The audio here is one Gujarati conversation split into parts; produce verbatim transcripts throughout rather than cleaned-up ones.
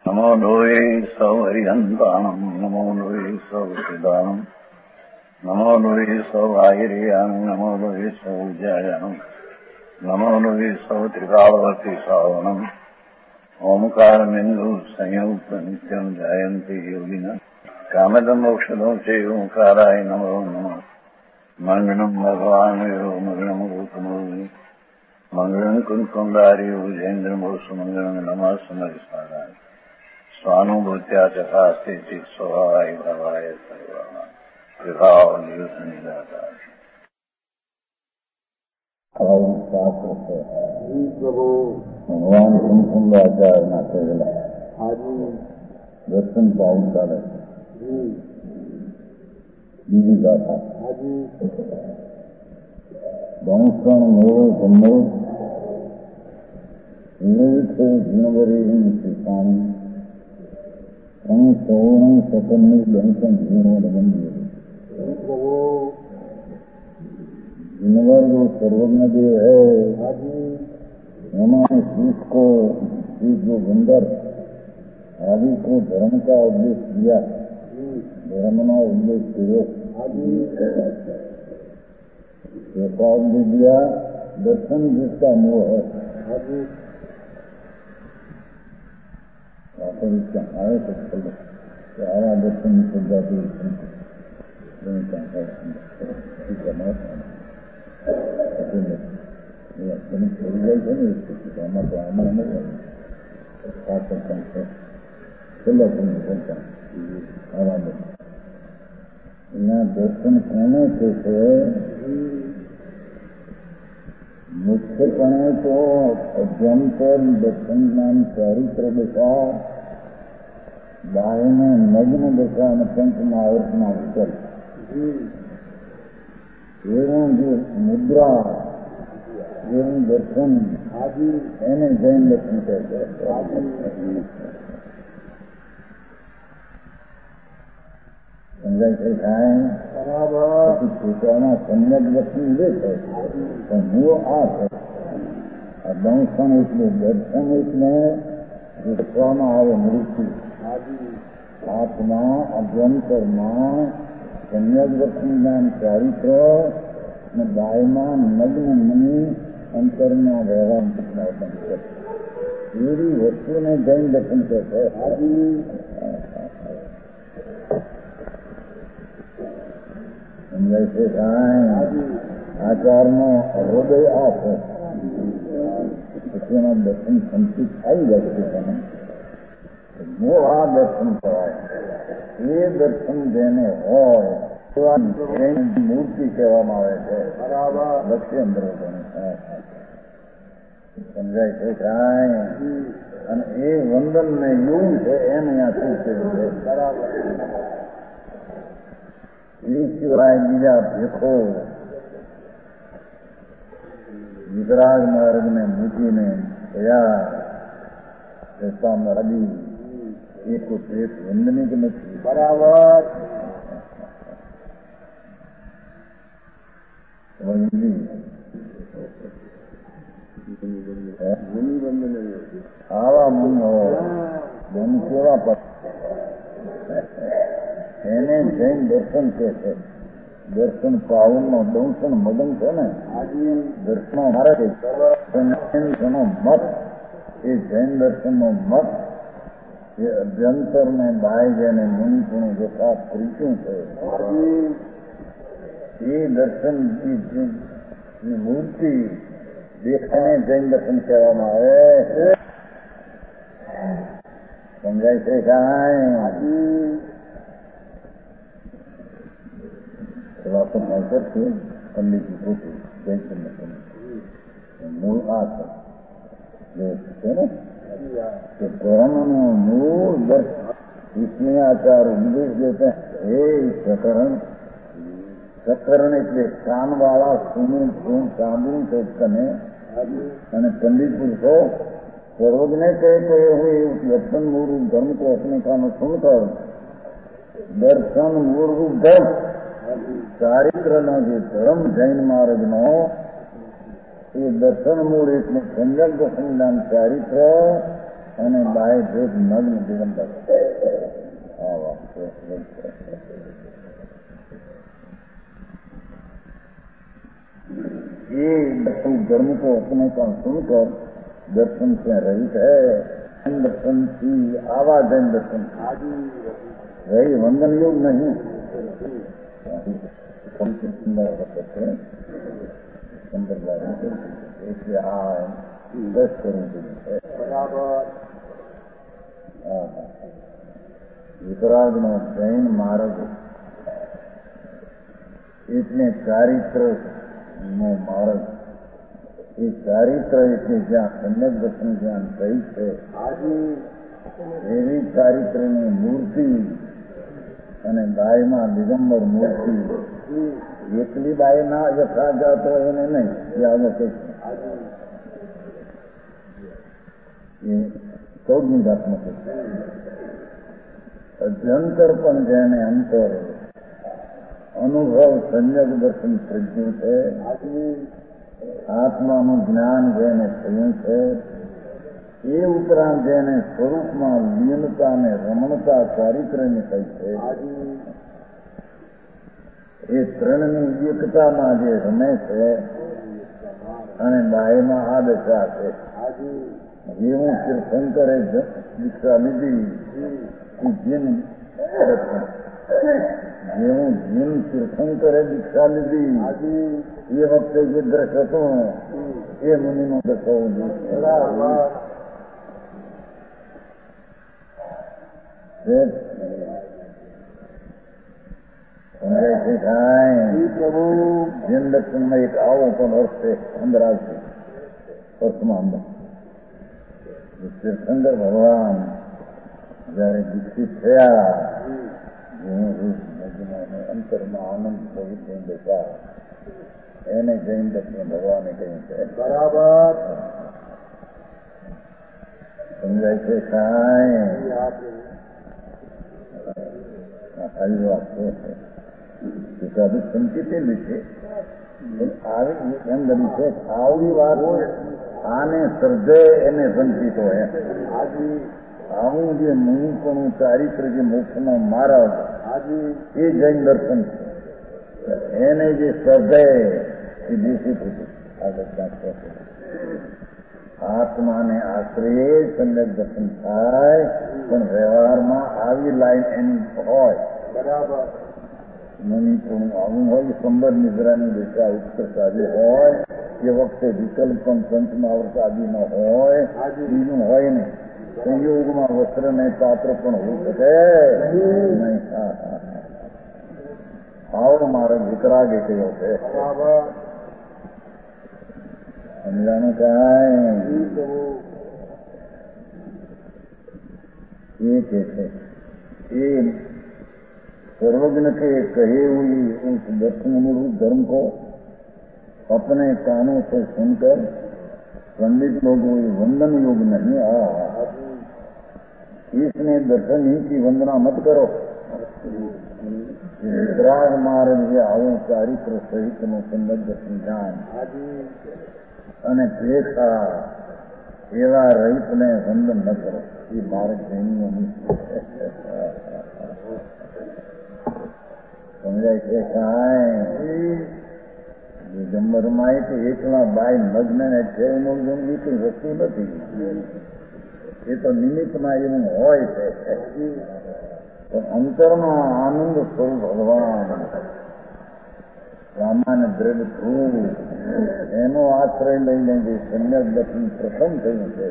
નમો લોહે સૌહરિહંતાણમ નમો લોહે સૌદાનમ નમો લોહે સૌઆયર્યામ નમો લોહે સૌજાયામ નમો લોહે સૌ ત્રિકાળવતી સાવનમ ઓમકારમિંદુ સંયુક્ત નિત્યમ જાયંતી યોગિના કામદમ મોક્ષદો છે ઓંકારાય નમો નમઃ મંગળમ ભગવાન મંગળમ ગૌતમો મંગળમ કુંકુંડારી ઉજેન્દ્રમોષ મંગળમ નમઃ સમયસારાય સ્વાનુભૂત્યા ચકાસ્તે ચિત સ્વભાવાય ભાવાય સર્વા વિભાવ નિયુત નિરાકાર શાસ્ત્ર છે ભગવાન કુંકુંડાચાર્યના કહેલા દર્શન પાઉન ચાલે બીજી ગાથા દંશન મેળો ગમે વિવેકે જીણવરી શિખાણી અહીં સૌણ સતનની દંશન જીણો લગન जिनवर जो सर्वज्ञ देव है उन्होंने शीश को शीश जो बंदर आदि को धर्म का उपदेश दिया धर्म ना उपदेश किया ऐसा उपदेश दिया दर्शन जिसका मोह है इसका आए तो चलो सारा दर्शन श्रद्धा દર્શન કોને છે મુખ્યપણે તો અભ્યંતર દર્શન નામ ચારિત્ર દશા બાહ્યને નગ્ન દશા અને પંચમાં આવર્તના વિકલ્પ એનું જે મુદ્રા એનું દર્શન એને જૈન દર્શન કહે છે. સમજાય છે થાય પોતાના સમ્યક દર્શન લે છે પણ મૂળ આ છે આ દંશન એટલે દર્શન એટલે દેખવામાં આવે મૃત્યુ આત્મા અભ્યંતરમાં સમ્યક દર્શન જ્ઞાન ચારિત્ર અને બાયમાં નગ્ન મની અંતરમાં રહેવા એવી વસ્તુને જૈન દર્શન કહે છે. સમજાય છે કાંઈ આચારનો હૃદય આ છે પછી એના દર્શન સંચિત આવી જાય છે તમે જો આ દર્શન કરાય એ દર્શન જેને હોય મૂર્તિ કહેવામાં આવે છે. લક્ષ્ય અંદર સમજાય છે કાંઈ અને એ વંદન ને એવું છે એમ અહીંયા શું છે એ સિવાય બીજા ભેખો વિતરાગ માર્ગને મૂકીને ગયા રસ્તામાં એક એક વંદની કે નથી બરાબર આવા મુનિ હોય ધન કેવા પર એને જૈન દર્શન કે છે. દર્શન પાવન નો દંશન મદન છે ને દર્શન મારા મત એ જૈન દર્શન નો મત એ અભ્યંતર ને બાય જેને મુનિપુણું જતા પ્રીતું છે એ દર્શન ની મૂર્તિ દેખાને જૈન દર્શન કહેવામાં આવે. સમજાય છે કાંઈ વાસણ છે પંડિતજી પોતું જૈન મૂળ આ છે ને કે ધર્મનું મૂળ દર્શન इसमें आचार उपदेश देते हैं हे प्रकरण પ્રકરણ એટલે કાનવાળા સુનું સુન સાંભળું તે કને અને પંડિત પુરુષો સર્વજ્ઞ કહે કે હું દર્શન મૂળ ધર્મ को अपने कान सुनकर દર્શન મૂળ રૂપ ધર્મ ચારિત્રનો જે ધર્મ જૈન માર્ગનો એ દર્શન મૂળ એટલે સંજક દર્શન નામ ચારિત્ર અને બાય ભેદ નગ્ન દિગંબર. આ વાત ये दर्शन धर्म को अपने का सुनकर दर्शन से रहित है. दर्शन की आवाज है दर्शन वही वंदन योग नहीं. दस करोड़ वितराग नो जैन मार्ग इतने चारित्र નો માર્ગ એ ચારિત્ર એટલે જ્યાં સમ્યક દર્શન જ્ઞાન થઈ છે એવી ચારિત્રની મૂર્તિ અને બાયમાં દિગંબર મૂર્તિ એકલી બાય ના યથા જાત હોય એને નહીં એ આગળ કઈ એ ચૌદમી જાતમાં છે. અધ્યંતર પણ જેને અંતર અનુભવ સંયગ દર્શન પ્રજ્ઞ છે. આત્માનું જ્ઞાન જેને થયું છે એ ઉપરાંત જેને સ્વરૂપમાં લીનતા અને રમણતા ચારિત્ર્યની થઈ છે એ ત્રણની એકતામાં જે રમે છે અને બાયમાં આ દશા છે. જેવું તીર્થંકરે દીક્ષા લીધી જેમ જેવું જીન તીર્થંકરે દીક્ષા લીધી એ વખતે જે દ્રશ્ય હતું એ મુનિનો દર્શાવવું જોઈએ. સમજાય છે કાંઈ જીન દર્શનમાં એક આવો પણ અર્થ છે અંદર આવશે અર્થમાં અંદર તીર્થંકર ભગવાન જયારે દીક્ષિત થયા અંતરમાં આનંદ પવિત્ર દશા એને જૈન દર્શન ભગવાને કહ્યું છે. બરાબર સમજાય છે કાંઈ આવી વાત છે સંકેતેલી છે આવી અંદર છે આવડી વાત આને સર્જે એને સંકેત હોય. આવું જે મુનિપણું ચારિત્ર જે મોક્ષનો માર્ગ એ જૈન દર્શન છે. એને જે સર્જે એ દેશી થતું આત્માને આશ્રય સમ્યક દર્શન થાય પણ વ્યવહારમાં આવી લાઈન એની હોય. બરાબર મુનિપણું આવું હોય સંબર નિદ્રાની દિશા ઉત્કર્ષ આદિ હોય એ વખતે વિકલ્પ પણ પંચમાવર્ત આદિ ન હોય બીજું હોય ને સંયોગમાં વસ્ત્ર ને પાત્ર પણ હોઈ શકે નહીં. આવો મારો વિતરાગે કયો છે સમજાનું કાંઈ એ કે છે એ सर्वज्ञ के कहे हुई उस दर्शन अनुरूप धर्म को अपने कानों से सुनकर पंडित लोगों ये वंदन योग नहीं आ. इसने दर्शन ही की वंदना मत करो. वितराग मार्ग જે આવું ચારિત્ર સહિતનું સંબદ્ધ જ્ઞાન અને દેખા એવા રહિતને વંદન ન કરો. એ માર્ગ જૈનનો સમજાય છે કાંઈ દિગંબરમાં એ એકલા બાય લગ્ન ને છે એનું એ કઈ વસ્તુ નથી. એ તો નિમિત્તમાં એવું હોય છે પણ અંતરમાં આનંદ સ્વરૂપ ભગવાન સામાન્ય દ્રઢ ધ્રુવ એનો આશ્રય લઈને જે સમ્યક દર્શન પ્રથમ થયું છે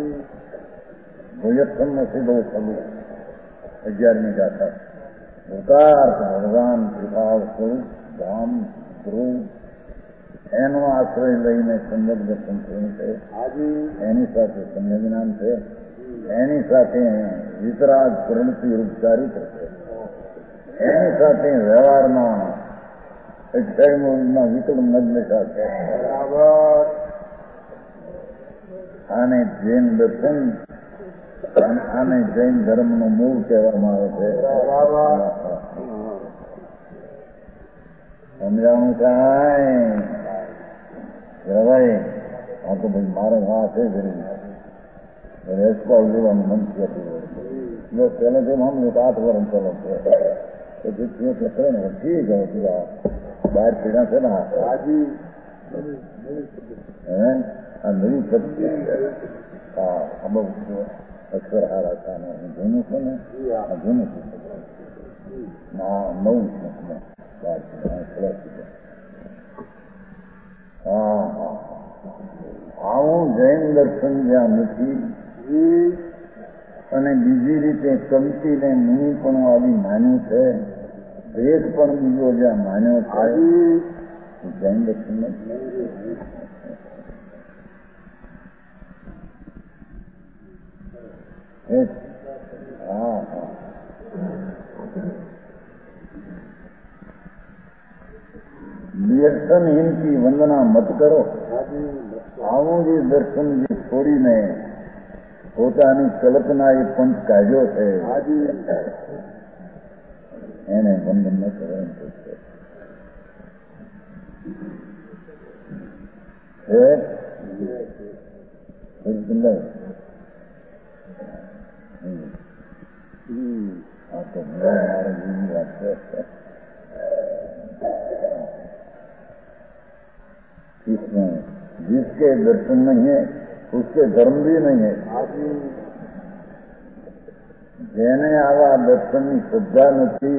ભોયત્થમ સીધો થવું અગિયારમી ગાથા ઉકાર ભગવાન ત્રિભાવ સ્વરૂપ ધામ ધ્રુવ એનો આશ્રય લઈને સમ્યક દર્શન થયું છે. એની સાથે સમ્યક જ્ઞાન છે. એની સાથે વિતરાગ પ્રવૃત્તિ રૂપ ચારિત્ર છે. એની સાથે વ્યવહારમાં અક્ષયમાં વિકલ્પ નગ્નતા છે. આને જૈન દર્શન આને જૈન ધર્મનું મૂળ કહેવામાં આવે છે. સમજાવું કાંઈ ભાઈ આ તો ભાઈ મારો હા છે જરૂર इसको अवलेवा मन किया जो पहले जब हम एक आठ वर्ष चलो तो जितने के करे ना ठीक है पूरा बाहर पीड़ा से ना आजी नई शक्ति हाँ हम अक्षर हारा था ना दोनों को ना दोनों को ना नौ बाहर पीड़ा खड़ा हाँ हाँ આવું જૈન દર્શન જ્યાં નથી અને બીજી રીતે કમતીને મુનિ પણ આવી માન્યું છે ભેદ પણ બીજો જ્યાં માન્યો છે જૈન દર્શન નથી. હા હા દર્શનહીન की वंदना मत करो. આવું જે દર્શન જે છોડીને પોતાની કલ્પના એ પંથ કાઢ્યો છે એને વંદન ન કરવાનું છે. આ તો મારા જીવની વાત છે. इसमें जिसके दर्शन नहीं है उसके धर्म भी नहीं है. જેને આવા દર્શનની શ્રદ્ધા નથી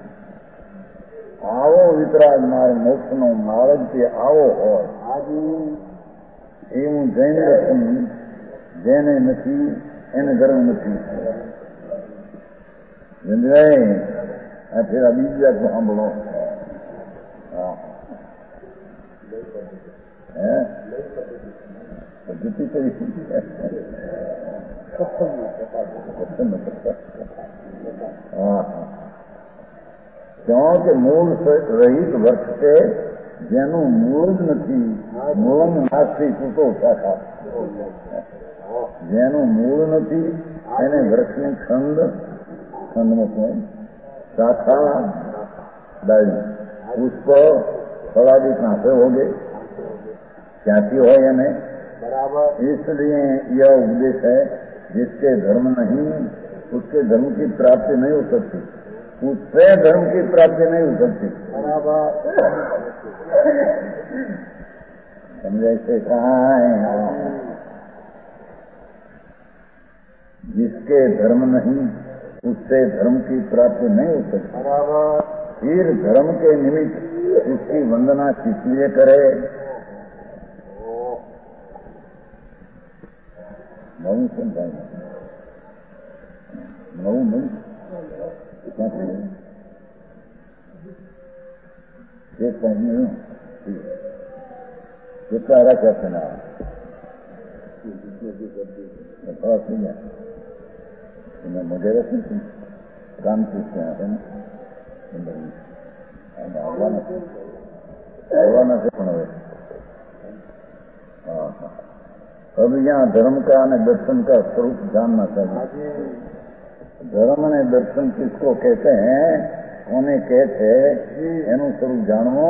આવો વિતરાગ માર્ગ મોક્ષનો માર્ગ કે આવો હોય એવું જૈન દર્શન જેને નથી એને ધર્મ નથી. સમજાય આ ફેર બીજી વાત સાંભળો. હા पद्धति करी हाँ क्योंकि मूल रहित वृक्ष છે જેનું મૂળ જ નથી મૂળ નાશથી છૂટો શાખા જેનું મૂળ નથી એને વૃક્ષની ખંડ ખંડમાં શાખા डाली पुष्प फलादि कहाँ से हो गए क्योंकि हो या नहीं बराबर. इसलिए यह उपदेश है जिसके धर्म नहीं उसके धर्म की प्राप्ति नहीं हो सकती उससे धर्म की प्राप्ति नहीं हो सकती. बराबर समझे से कहा है जिसके धर्म नहीं उससे धर्म की प्राप्ति नहीं हो सकती. बराबर. फिर धर्म के निमित्त उसकी वंदना किस लिए करे. नવું સમજાય નવું નહીં ક્યાં થયું એક પહેલું કેટલા રાખ્યા છે ના ખરા થઈ ગયા એના વગેરે શું છે કામ શું છે આવવાના આવવાના છે પણ હવે હા હા. अब यहाँ धर्म का और दर्शन का स्वरूप जानना चाहिए. धर्म ने दर्शन किसको कहते हैं उन्हें कहते एनु स्वरूप जानवो.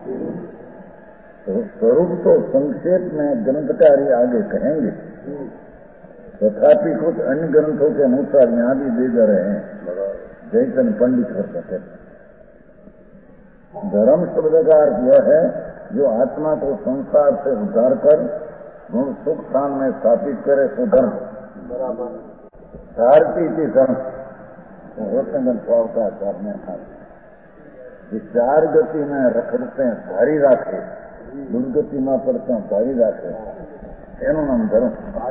तो स्वरूप तो संक्षेप में ग्रंथकारी आगे कहेंगे तथापि कुछ अन्य ग्रंथों के अनुसार यहाँ भी दे जा रहे हैं. जैसन पंडित कर सकते. धर्म शब्द का अर्थ यह है जो आत्मा को संसार से उद्धार कर गुण सुख स्थान में स्थापित करे सो धर्म. बराबर. धारती थी धर्म रत्नगन स्वाव का करने चार गति में रखते हैं धारी राखे दुर्गति में पड़ते हैं धारी राखे एनु नाम धर्म.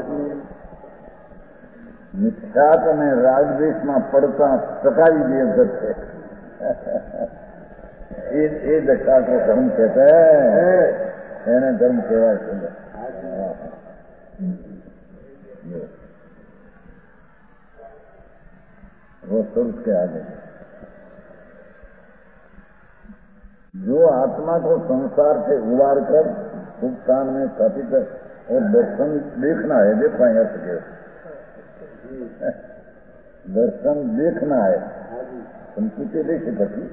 मिथ्यात ने रागदेश में पड़ता सकाई देवदत्त है ये दशा को धर्म कहते हैं. એને ધર્મ કહેવાય છે. वो स्वरूप के आगे जो आत्मा को संसार से उबार कर सुख स्थान में स्थापित और दर्शन देखना है. देखो यहाँ से दर्शन देखना है संस्कृति देख सकती.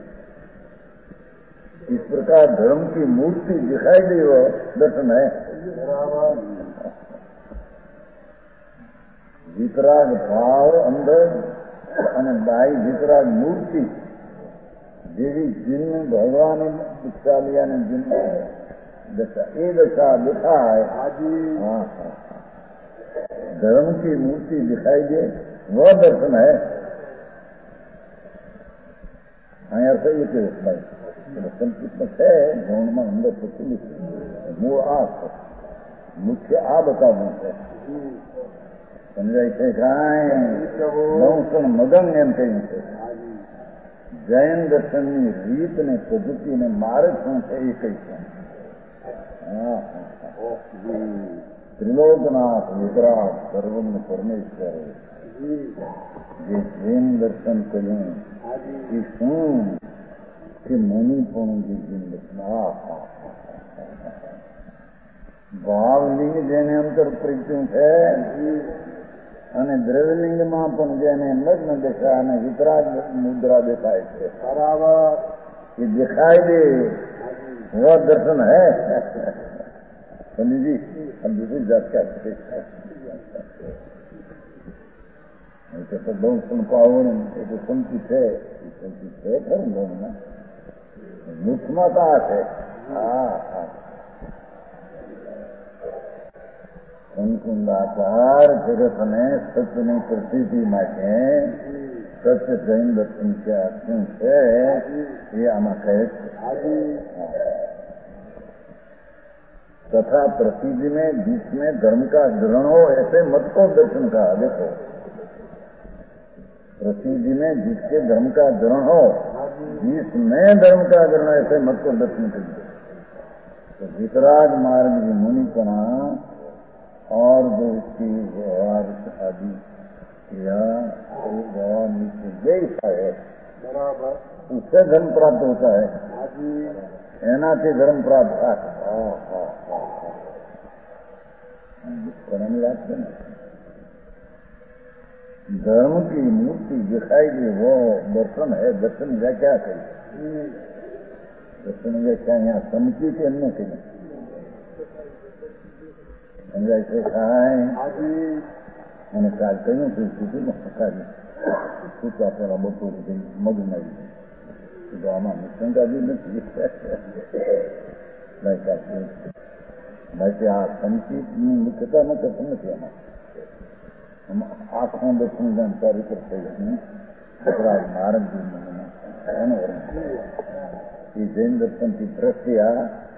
इस प्रकार धर्म की मूर्ति दिखाई दे वो दर्शन है. વિતરાગ ભાવ અંદર અને બાઈ વિતરાગ મૂર્તિ જેવી જીન ભગવાન દીક્ષા લિયા ને જીન दशा ये दशा दिखाए हाँ हाँ धर्म की मूर्ति दिखाई दे वह दर्शन है। हाँ यार सही है भाई दर्शन कितना है गौण में अंदर प्रचलित मूल आस मुख्य आ बता दूँ समझाई છે કાંઈ નવસણ મગન એમ કહ્યું છે જૈન દર્શનની રીત ને પદ્ધતિ ને માર્ગ શું છે એ કહી છે। त्रिलोकनाथ वितराग सर्वज्ञ परमेश्वर જે જૈન દર્શન કર્યું એ શું કે મુનિપણું જે જૈન દર્શન ભાવલિંગ જેને અંતર પ્રત્યું છે અને દ્રવ્યલિંગમાં પણ જેને નગ્ન દેખાય અને વિતરાગ મુદ્રા દેખાય છે બરાબર એ દેખાય દે वह दर्शन है। पंडित जी हम दूसरी जात क्या करते तो बहुत सुन पाओ तो संचित है संचित है खर ना मुख्यता है। हाँ हाँ कुंकुंदाचार जगत ने सत्य ने प्रसिद्धि माटे सत्य जैन दर्शन क्या क्यों है ये आमा कहे तथा प्रसिद्धि में बीच में धर्म का ग्रहण हो ऐसे मत को दर्शन का। देखो प्रसिद्धि में जिसके धर्म का ग्रहण हो बीच में धर्म का ग्रहण ऐसे मत को दर्शन करिए। तो वितराग मार्ग की मुनिपना और जो इसकी व्यवहार आदि या व्यवहार नीचे जैसा है बराबर उससे धर्म प्राप्त होता है एनाથી धर्म प्राप्त થાય। धर्म की मूर्ति दिखाई दे वो दर्शन है। दर्शन व्याख्या कही दर्शन व्याख्या यहाँ समझी के अन्य कही समझाय છે કાંઈ અને કાલ કહ્યું હતું કીધું ને સકાજી શું તો આપણે બપોરે જઈ મગ મારી તો આમાં નિશંકા બી નથી બાકી આ સંચિતની મુખ્યતા ન કરતું નથી આમાં આંખો દર્શન જાણકારી કરતા વિતરાગ માર્ગ એનો એ જૈન દર્શનથી દ્રષ્ટિ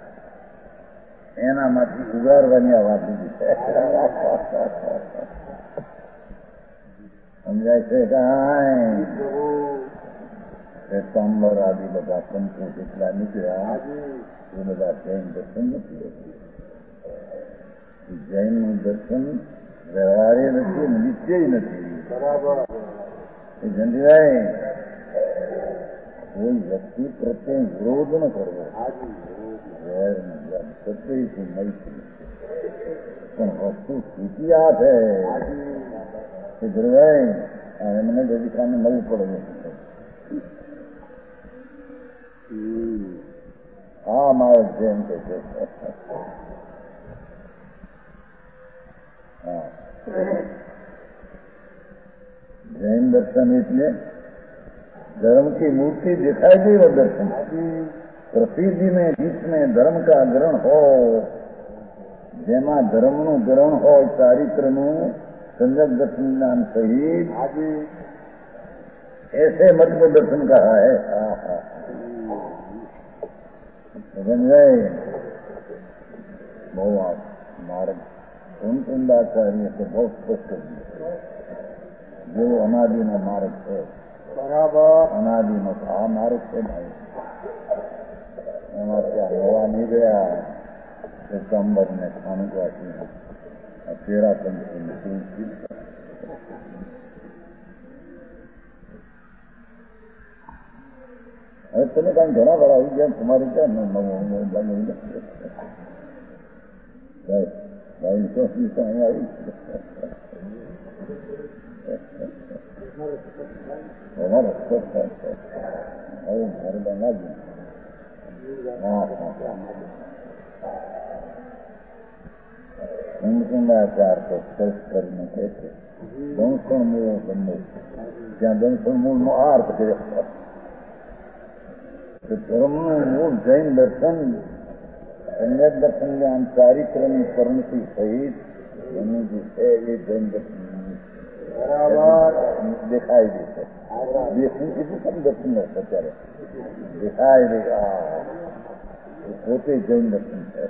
એનામાંથી ઉગારવાની આ વાત લીધી છે। સમજાય છે કાંઈ શ્વેતાંબર આદિ બધા સંતો જેટલા નીકળ્યા એ બધા જૈન દર્શન નથી હોતું। જૈનનું દર્શન વ્યવહારે નથી નિશ્ચય નથી બરાબર। એ જંજીભાઈ કોઈ વ્યક્તિ પ્રત્યે વિરોધ ન કરવો સત્યથી મૈત્રી પણ વસ્તુ સ્થિતિ આ છે કે ગુરુભાઈ એમને દેવિકાને મળવું પડે હા મારે જેમ કે છે હા जैन दर्शन એટલે धर्म की मूर्ति दिखाई दी वो दर्शन प्रसिद्धि में बीच में धर्म का ग्रहण हो જેમાં ધર્મનું ગ્રહણ હોય ચારિત્રનું संजक दर्शन ज्ञान सहित ऐसे मत को दर्शन कहा है। हाँ हाँ समझ गए बहुत मार्ग उन कुंदाचार्य से बहुत स्पष्ट जो अनादि नो मार्ग है बराबर अनादि नो आ मार्ग है भाई एમાં ત્યાં નવા નહીં ગયા સિતંબર ને ખાનુકાથી તેરા પંચમી તુલસી હવે તમે કાંઈ ઘણા વાળા આવી ગયા તમારે ક્યાં નવું ભાઈ તો અહીં આવી અમારો સ્પષ્ટ છે હવે ઘર બનાવ્યું હા હા હિમકુંડાચાર તો સ્પષ્ટ કરીને કહે છે દંસણ મૂળ સંમુખ ત્યાં દંસણ મૂળનો અર્થ કર્યો. ધર્મનું મૂળ જૈન દર્શન સમ્યક દર્શન જ્ઞાન ચારિત્રની પરિણતિ સહિત એનું જે છે એ જૈન દર્શન દેખાઈ દે છે. દેખવું કીધું કેમ દર્શન અત્યારે દેખાઈ દે પોતે જૈન દર્શન છે.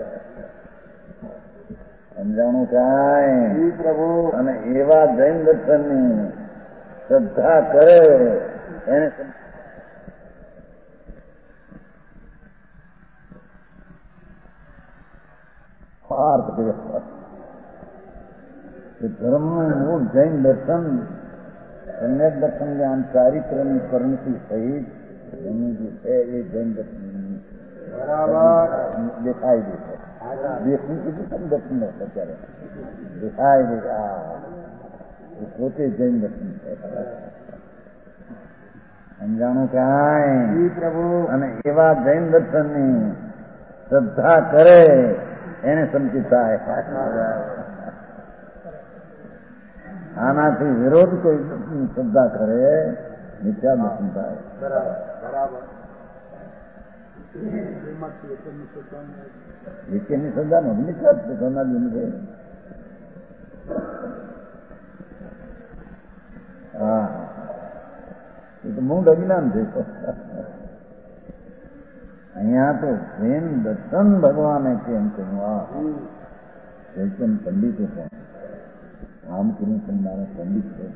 સમજાણું કાંઈ પ્રભુ. અને એવા જૈન દર્શનની શ્રદ્ધા કરે એને અર્થ કર્યો. ધર્મનું મૂળ જૈન દર્શન સમ્યક દર્શન જ્ઞાન ચારિત્રની પરિણતિ સહિત એનું જે છે એ જૈન દર્શન દેખાઈ દે છે. દેખવું કીધું કેમ દર્શન અત્યારે દેખાઈ દે પોતે જૈન દર્શન છે. સમજાણું કાંઈ પ્રભુ. અને એવા જૈન દર્શનની શ્રદ્ધા કરે એને સમજી થાય. આનાથી વિરોધ કોઈ શ્રદ્ધા કરે મિથ્યા દર્શન થાય. વિકેની શ્રદ્ધા નો મિથ્યા જ સોનાજી છે. હા એ તો મૂળ અજ્ઞાન છે. અહીંયા તો પ્રેમ દર્શન ભગવાને કેમ કહ્યું. આ ચૈતન પંડિતો પણ આમ કર્યું પણ મારા પંડિત છે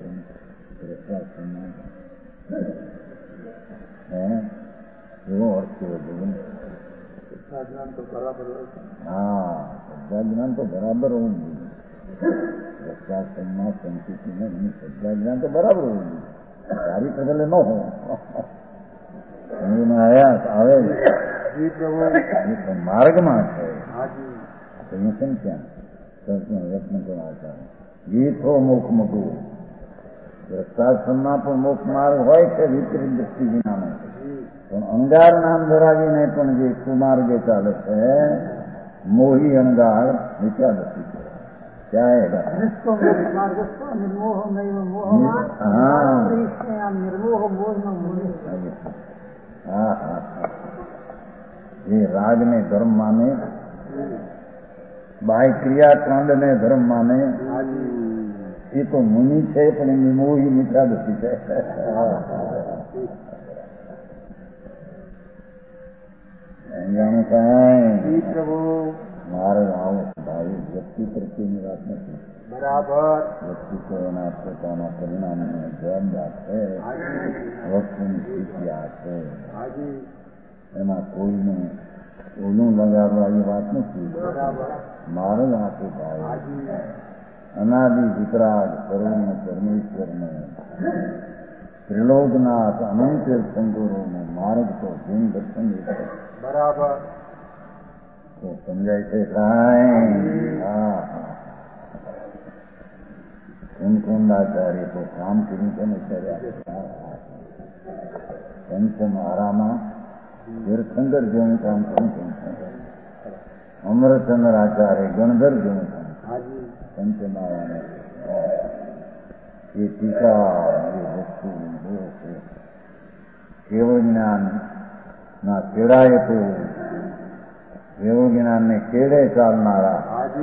એવો અર્થ થયો ભગવાન. હા શ્રદ્ધા જ્ઞાન તો બરાબર હોવું જોઈએ. રક્ષાસનમાં સંસ્કૃતિને શ્રદ્ધા જ્ઞાન તો બરાબર હોવું જોઈએ. સારી પ્રગલે ન હોય આવે માર્ગમાં છે. કેમ ક્યાં યત્ન કરવા ગીતો મોક્ષ મૂકવું. રક્ષાસનમાં પણ મોક્ષ માર્ગ હોય છે વિપરીત દ્રષ્ટિ વિનાનો. પણ અંગાર નામ ધરાવીને પણ જે કુમાર્ગે ચાલે છે મોહી અંગાર મિથ્યા દ્રષ્ટિ છે. ક્યાં હા હા એ રાજને ધર્મ માને, બાહ્ય ક્રિયાકાંડ ને ધર્મ માને એ તો મુનિ છે પણ એની મોહી મિથ્યા દ્રષ્ટિ છે. જાણું કાંઈ મારે આવો ભાઈ વ્યક્તિ પ્રત્યેની વાત નથી. બરાબર. વ્યક્તિ તો એના પોતાના પરિણામને જવાબદાર છે. વસ્તુની સ્થિતિ આ છે. એમાં કોઈને ઓલું લગાડવા એ વાત નથી. મારે આપે ભાઈ અનાદિ વિતરાગ સર્વને પરમેશ્વરને ત્રિલોકનાથ અનંત શંકરોનો માર્ગ તો જૈન દર્શન બરાબર તો સમજાય છે. કાંઈ હા હા કુંકુંદાચાર્ય તો કામ કર્યું છે ને કર્યા પંચમહારામાં તીર્થંકર જેવું કામ કર્યું છે. અમરચંદ્ર આચાર્ય ગણધર જેવું કામ પંચમહારાને એ ટીકા એ વસ્તુ કેવળ જ્ઞાન ના કેળાય તો કેવળ જ્ઞાનને કેળે ચાલનારા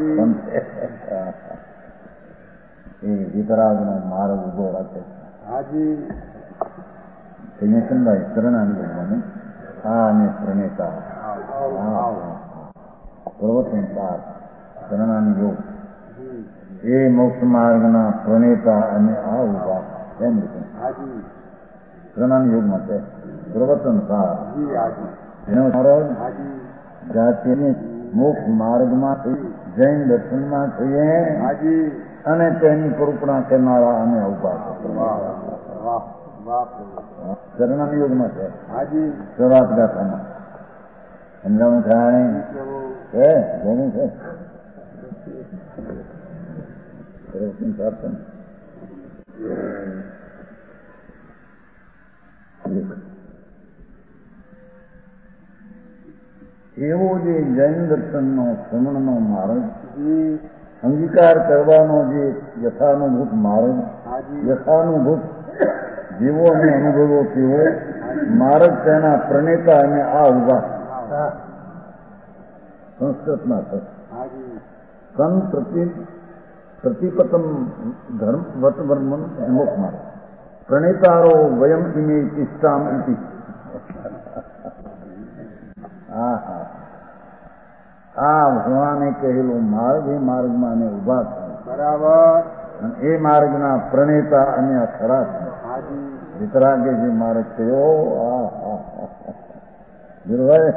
એ વિતરાગનો માર્ગ ઉભો રાખે છે. ભાઈ શરણાંગી આ અને પ્રણેતા પ્રવચન સાર શરણાની યોગ એ મોક્ષ માર્ગના પ્રણેતા અને આ ઉભા એમ શરણાની યોગમાં છે. પ્રવચન સાર એનો સારો જાતિને મોક્ષ માર્ગમાં જૈન દર્શનમાં થઈએ અને તેની કરુણા કરનારા અને ઉભા શરણાની યોગમાં છે. શરૂઆત ગાથામાં સમજાણું થાય છે. જોવું છે એવો જે જૈન દર્શનનો શ્રવણનો માર્ગ અંગીકાર કરવાનો જે યથાનુભૂત માર્ગ, યથાનુભૂત જીવોને અનુભવો તેવો માર્ગ, તેના પ્રણેતા અને આ ઉભા સંસ્કૃતમાં છે. સન પ્રતિ પ્રતિપતમ ધર્મ વતવર્મન મોક્ષ માર્ગ પ્રણેતારો વયમ ઇમે તિષ્ઠામ ઇતિ. હા હા આ ભગવાને કહેલો માર્ગ એ માર્ગમાં અમે ઉભા છે. બરાબર. અને એ માર્ગના પ્રણેતા અને આ ખરા છે. વિતરાગે જે માર્ગ થયો આ હા ગુરુભાઈ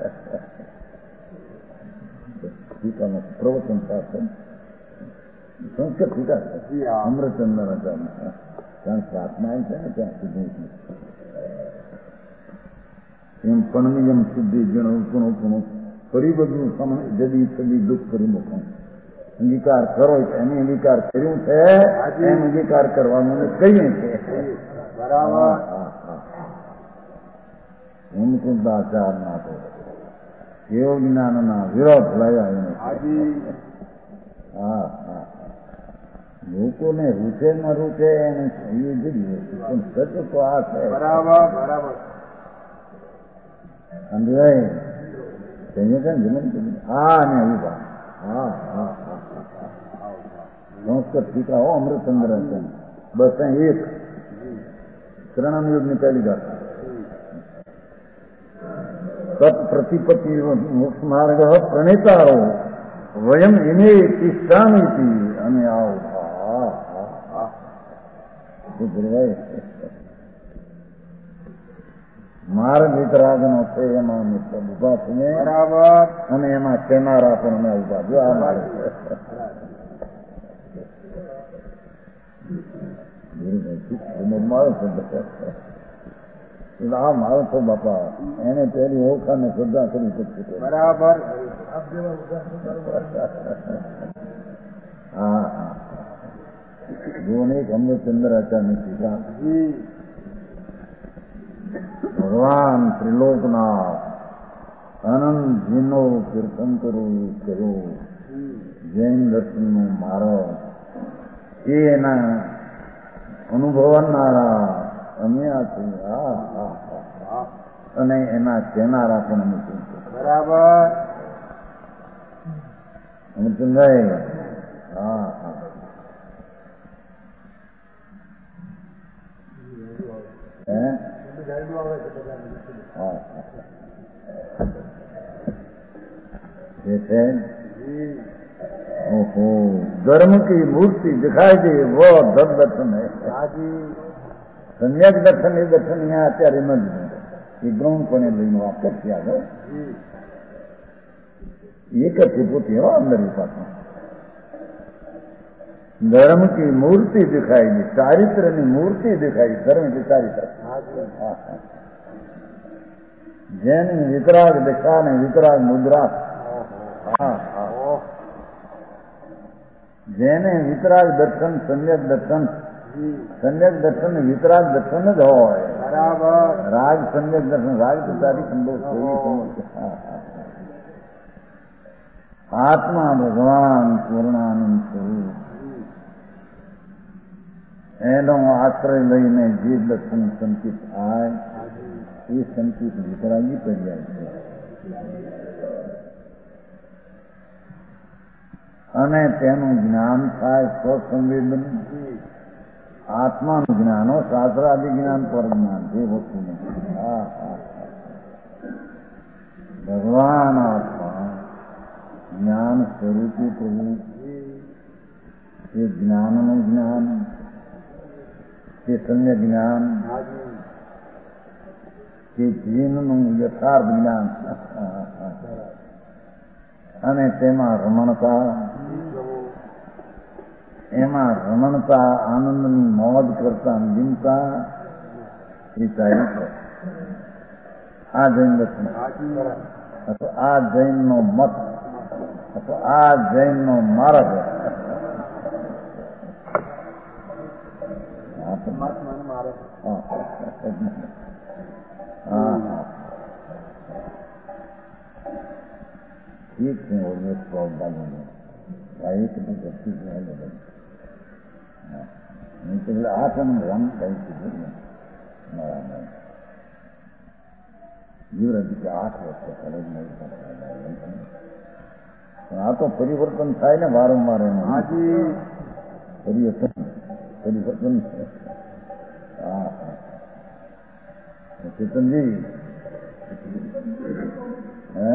ટીકામાં પ્રવચન સાથે સંસ્કૃત ટીકા છે અમૃતચંદ્ર આચાર્ય. ત્યાં પ્રાર્થના છે ને ત્યાં સુધી એમ પણમિયમ શુદ્ધિ જણ પુણો પુણો ફરી બધું સમય જદી સદી દુઃખ કરી મૂકો. અંગીકાર કરો એને અંગીકાર કર્યું છે એમ અંગીકાર કરવાનું કહીએ છીએ. બરાબર. હેમકુંદાચાર ના તો એવો જ્ઞાનના વિરોધ લાવ્યા એને. હા હા લોકોને રૂચે ન રૂચે એને એ જુદી પણ સત્ય તો આ છે. બરાબર બરાબર સમજાય. હા ને ઉભા હા હા હા સંસ્કૃત ટીકા હો અમૃતચંદ્ર છે. બસ એક ત્રણ યુગની પહેલી વાત. સત પ્રતિપતિ મોક્ષ માર્ગ પ્રણેતારો વયમ એને તિષ્ઠામિતિ અમે આવો. માર્ગ વિતરાગનો છે એમાં ઉભા છે બરાબર. અને એમાં કેનારા પણ અમે ઉભા જો આ માર્ગ મારો આ મારો છો બાપા એને પેલી ઓળખાને શ્રદ્ધા કરી શકશે. બરાબર. હા હા જોને એક અમૃતચંદ્ર આચાર્ય ટીકા. ભગવાન ત્રિલોકનાથ અનંતજીનો તીર્થંકરો કર્યો જૈન દર્શનનો માર્ગ એ એના અનુભવનારા અમે આ છીએ. હા હા હા અને એના કહેનારા પણ અમે છીએ. બરાબર અમૃતચંદ્રભાઈ. હા હા હે जैसे ओहो धर्म की मूर्ति दिखाई दे वो धर्म दर्शन है. सम्यक दर्शन એ દર્શન અહીંયા અત્યારે ન જ એ ગૌણપણે લઈને વાત કરતી આગળ એક જ પોતે હો અંદર પાછું ધર્મ की मूर्ति दिखाई दी चारित्र ની મૂર્તિ दिखाई धर्म की चारित्र જેની વિતરાગ દિશા ને વિતરાગ મુદ્રા. હા હા જેને વિતરાગ દર્શન સમ્યક દર્શન સમ્યક દર્શન વિતરાગ દર્શન જ હોય. બરાબર. રાગ સમ્યક દર્શન રાગ તો તારી સંતોષ આત્મા ભગવાન પૂર્ણાનંદ સ્વરૂપ એનો આશ્રય લઈને જે દર્શન સંકિત થાય એ સંકિત વિતરાગી પડી જાય છે. અને તેનું જ્ઞાન થાય સ્વસંવેદન આત્માનું જ્ઞાન હો શાસ્ત્રાદિ જ્ઞાન પર જ્ઞાન જે વસ્તુ નથી. હા હા ભગવાન આત્મા જ્ઞાન સ્વરૂપે પ્રભુ એ જ્ઞાનનું જ્ઞાન તે સમ્યક જ્ઞાન તે જીવનનું યથાર્થ જ્ઞાન અને તેમાં રમણતા એમાં રમણતા આનંદની મોજ કરતા અંતિમતા એ ચારિત્ર. આ જૈન દર્શન અથવા આ જૈનનો મત અથવા આ જૈનનો માર્ગ હા ઠીક છે. ભાઈ કેટલું ભક્તિ નહીં તો આ તમે રંગ કઈ કીધું ને મારા જીવ કે આઠ વર્ષે ખરે જ નહીં પણ આ તો પરિવર્તન થાય ને વારંવાર એનું હાજી પરિવર્તન પરિવર્તન હા હા ચેતનજી હે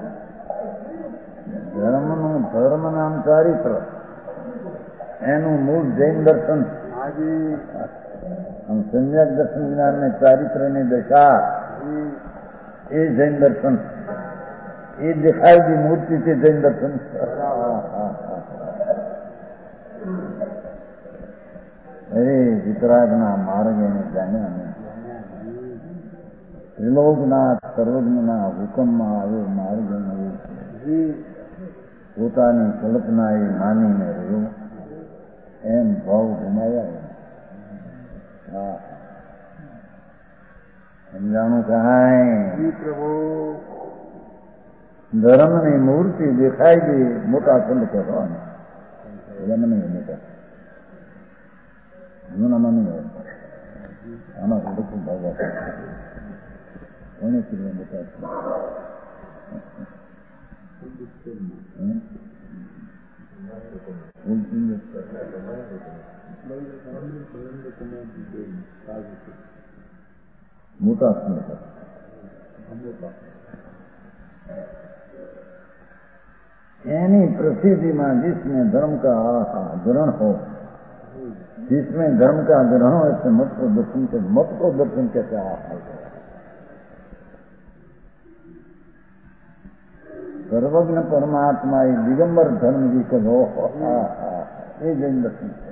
ધર્મનું ધર્મ નામ ચારિત્ર એનું મૂળ જૈન દર્શન સમ્યક દર્શન જ્ઞાન ને ચારિત્ર ની દશા એ જૈન દર્શન એ દેખાયલી મૂર્તિ છે જૈન દર્શન અરે વિતરાગના માર્ગ એને જાણ્યા ત્રિલોકનાથ સર્વજ્ઞના હુકમમાં આવ્યો માર્ગ પોતાની કલ્પના એ માનીને રહ્યો એમ ભાવ ગુમાવ્યા હા સમજાણું કહાય પ્રભુ ધર્મની મૂર્તિ દેખાય ગઈ મોટા સંત કહેવાનું એમ નહીં મોટા જૂનામાં નહીં આમાં બધું ભાવ કોને કીધું મોટા मोटा यानी प्रसिद्धि में जिसमें धर्म का ग्रहण हो जिसमें धर्म का ग्रहण हो ऐसे मत को दर्शन के मत को दर्शन कैसे आहार सर्वज्ञ परमात्मा ये दिगंबर धर्म जी कहो ये जैन दर्शन है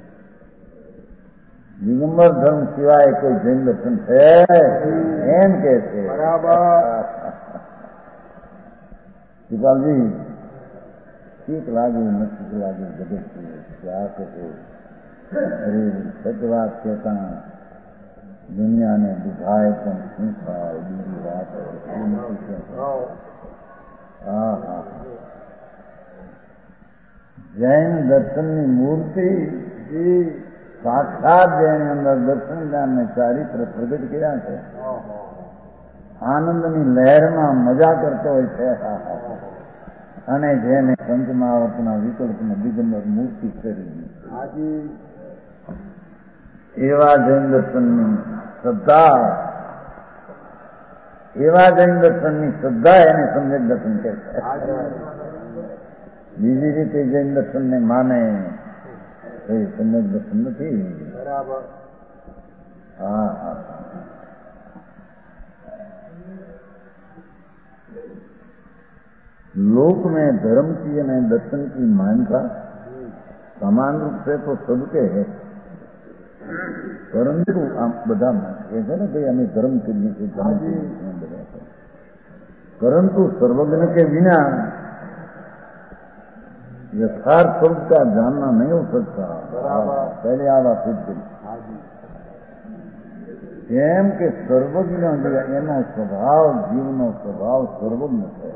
दिगंबर धर्म सिवाय कोई जैन दर्शन है एम कैसे बराबर शिपाल जी ठीक लागे न ठीक लागे जगत की क्या कहो अरे सच बात कहता दुनिया ने बुझाए तुम શું થાય બીજી વાત હા હા જૈન દર્શનની મૂર્તિ સાક્ષાત જેની અંદર દર્શન જ્ઞાન ને ચારિત્ર પ્રગટ કર્યા છે આનંદની લહેરમાં મજા કરતો હોય છે અને જેને પંચમહાવતના વિકલ્પને દિગંબર મૂર્તિ કરી એવા જૈન દર્શનની શ્રદ્ધા એવા જૈન દર્શનની શ્રદ્ધા એને સમ્યક દર્શન કહે છે બીજી રીતે જૈન દર્શનને માને એ સમ્યક દર્શન નથી બરાબર હા હા लोक में धर्म की और दर्शन की मान्यता समान रूप से तो सबके है परंतु आप बता कहते ना भाई हमें धर्म के लिए से धर्म के लिए परंतु सर्वज्ञ के बिना यथार्थ स्वरूप का जानना नहीं हो सकता पहले आवा सिद्ध एम के सर्वज्ञ एना स्वभाव जीवनो स्वभाव सर्वज्ञ है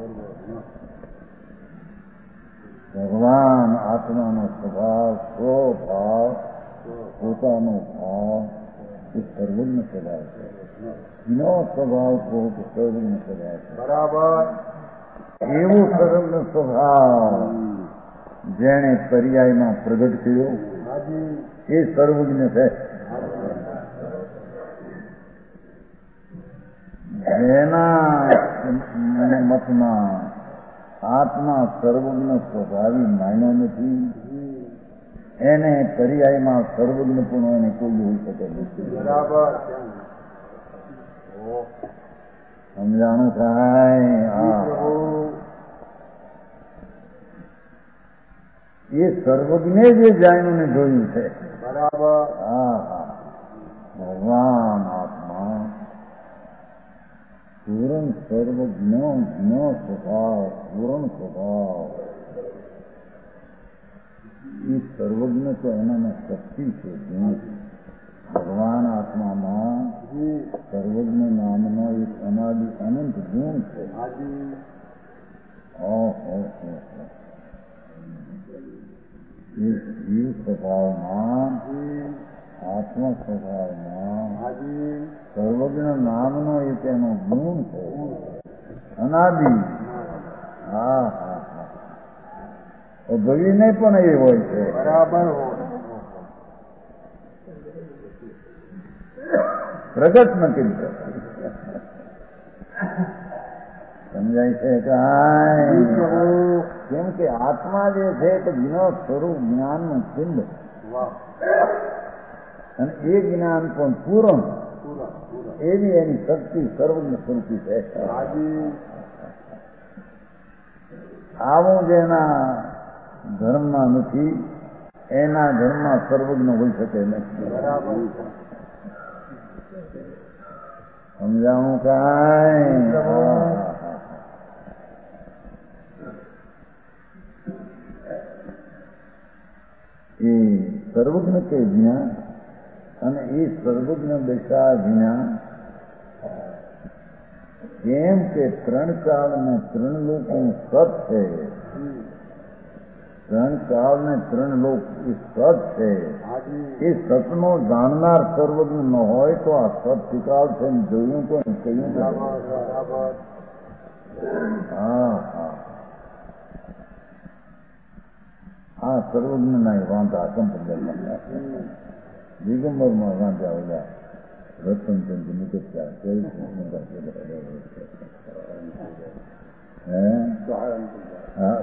ભગવાન આત્માનો સ્વભાવ સ્વભાવ પોતાનો ભાવ એ સર્વજ્ઞ સ્વભાવ છે એનો સ્વભાવ કહો કે સર્વજ્ઞ સ્વભાવ છે બરાબર એવો સર્વજ્ઞ સ્વભાવ જેણે પર્યાયમાં પ્રગટ કર્યો એ સર્વજ્ઞ છે જેના મતમાં આત્મા સર્વજ્ઞ સ્વભાવી માન્યો નથી એને પર્યાયમાં સર્વજ્ઞ પણ એને કોઈ હોઈ શકે નથી બરાબર સમજાણું થાય એ સર્વજ્ઞે જે જાણ્યું ને જોયું છે બરાબર હા હા ભગવાન આત્મા પૂરણ સર્વજ્ઞ જ્ઞ સ્વભાવ પૂરણ સ્વભાવ એ સર્વજ્ઞ તો એનામાં શક્તિ છે ગુણ ભગવાન આત્મામાં સર્વજ્ઞ નામનો એક અનાદિ અનંત ગુણ છે એ જીવ સ્વભાવમાં આત્મ સ્વભાવમાં સર્વજ્ઞ નામનો એ તેનો ગુણ છે, અનાદિ. હા હા હા ભવીને પણ એ હોય છે. બરાબર. પ્રગટ નથી સમજાય છે. કેમ કે આત્મા જે છે તે વિનોદ સ્વરૂપ જ્ઞાનનું ચિહ્ન, અને એ જ્ઞાન પણ પૂર્ણ એવી એની શક્તિ સર્વજ્ઞ સ્વરૂપી છે. આવું જેના ધર્મમાં નથી એના ધર્મમાં સર્વજ્ઞ હોઈ શકે નથી. સમજાવું કાંઈ? એ સર્વજ્ઞ કે જ્ઞાન અને એ સર્વજ્ઞ દશા જ્ઞાન કેમ કે ત્રણ કાળ ને ત્રણ લોકનું સત છે. ત્રણ કાળ ને ત્રણ લોક એ સત છે. એ સતનો જાણનાર સર્વજ્ઞ ન હોય તો આ સત સ્વીકાર છે જોયું તો કહ્યું. હા હા આ સર્વજ્ઞ ના વાંધા સંપ્રદાય દિગંબરમાં વાંધા ઓલા રતનચંદ નિકટતા કઈ હે હા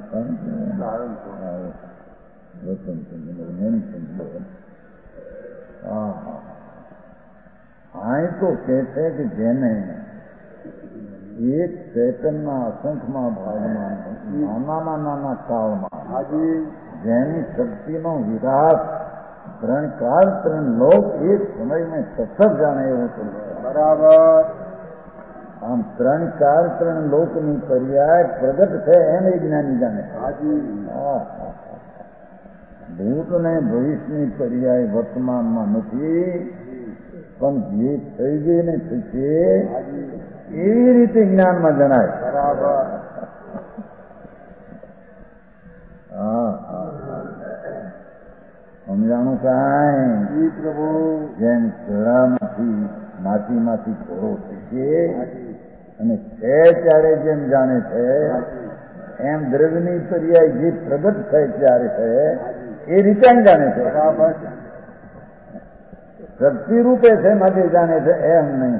રતનચંદ નેમચંદ. હા હા આ તો કે છે કે જેને એક ચૈતનના અસંખ્યમાં ભાગમાં નાનામાં નાના કાળમાં જેની શક્તિનો વિરાટ ત્રણ કાળ ત્રણ લોક એક સમયમાં સતત જાણે એવું છે. બરાબર. આમ ત્રણ કાળ ત્રણ લોકની પર્યાય પ્રગટ છે એમ એ જ્ઞાની જાણે. ભૂત ને ભવિષ્યની પર્યાય વર્તમાનમાં નથી, પણ જે થઈ ગઈ ને થશે એવી રીતે જ્ઞાનમાં જણાય. બરાબર. હા હા સમજાણું કાંઈ? પ્રભુ જેમ ઘોડામાંથી માટીમાંથી ઘોડો શીખે અને છે ત્યારે જેમ જાણે છે એમ દ્રવ્યની પર્યાય જે પ્રગટ થાય ત્યારે છે એ રીતે જાણે છે. બરાબર. શક્તિ રૂપે છે માટે જાણે છે એમ નહીં.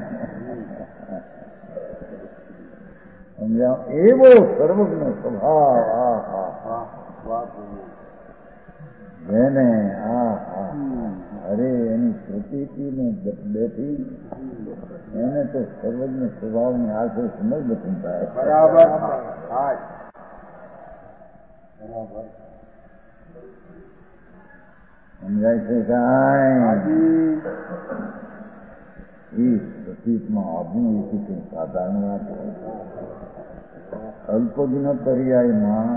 સમજાવ એવો સર્વજ્ઞ સ્વભાવ. આ હા જેને આ હા અરે એની પ્રતીતિને બેઠી એને તો સર્વજ્ઞ સ્વભાવની આખે સમજ નથી થાય. બરાબર. સમજાય છે કાંઈ? એ પ્રતીતમાં આપણું એ કંઈ સાધારણ વાત અલ્પજ્ઞ પર્યાયમાં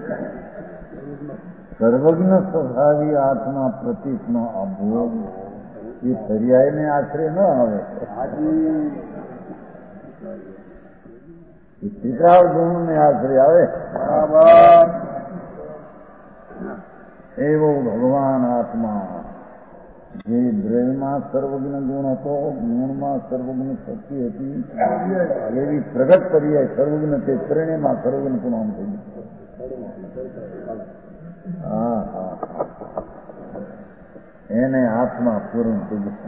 સર્વજ્ઞ સ્વભાવી આત્મા પ્રતીકનો અભો એ પર્યાયને આશરે ન આવે. એ પિતરાળ ગુણને આશરે આવે. એવો ભગવાન આત્મા જે દ્રવ્યમાં સર્વજ્ઞ ગુણ હતો, ગુણમાં સર્વજ્ઞ શક્તિ હતી, એવી પ્રગટ પર્યાય સર્વજ્ઞ તે ત્રણેયમાં સર્વજ્ઞ પણ આમ થઈ ગયું. હા હા એને આત્મા પૂર્ણ થઈ ગયું.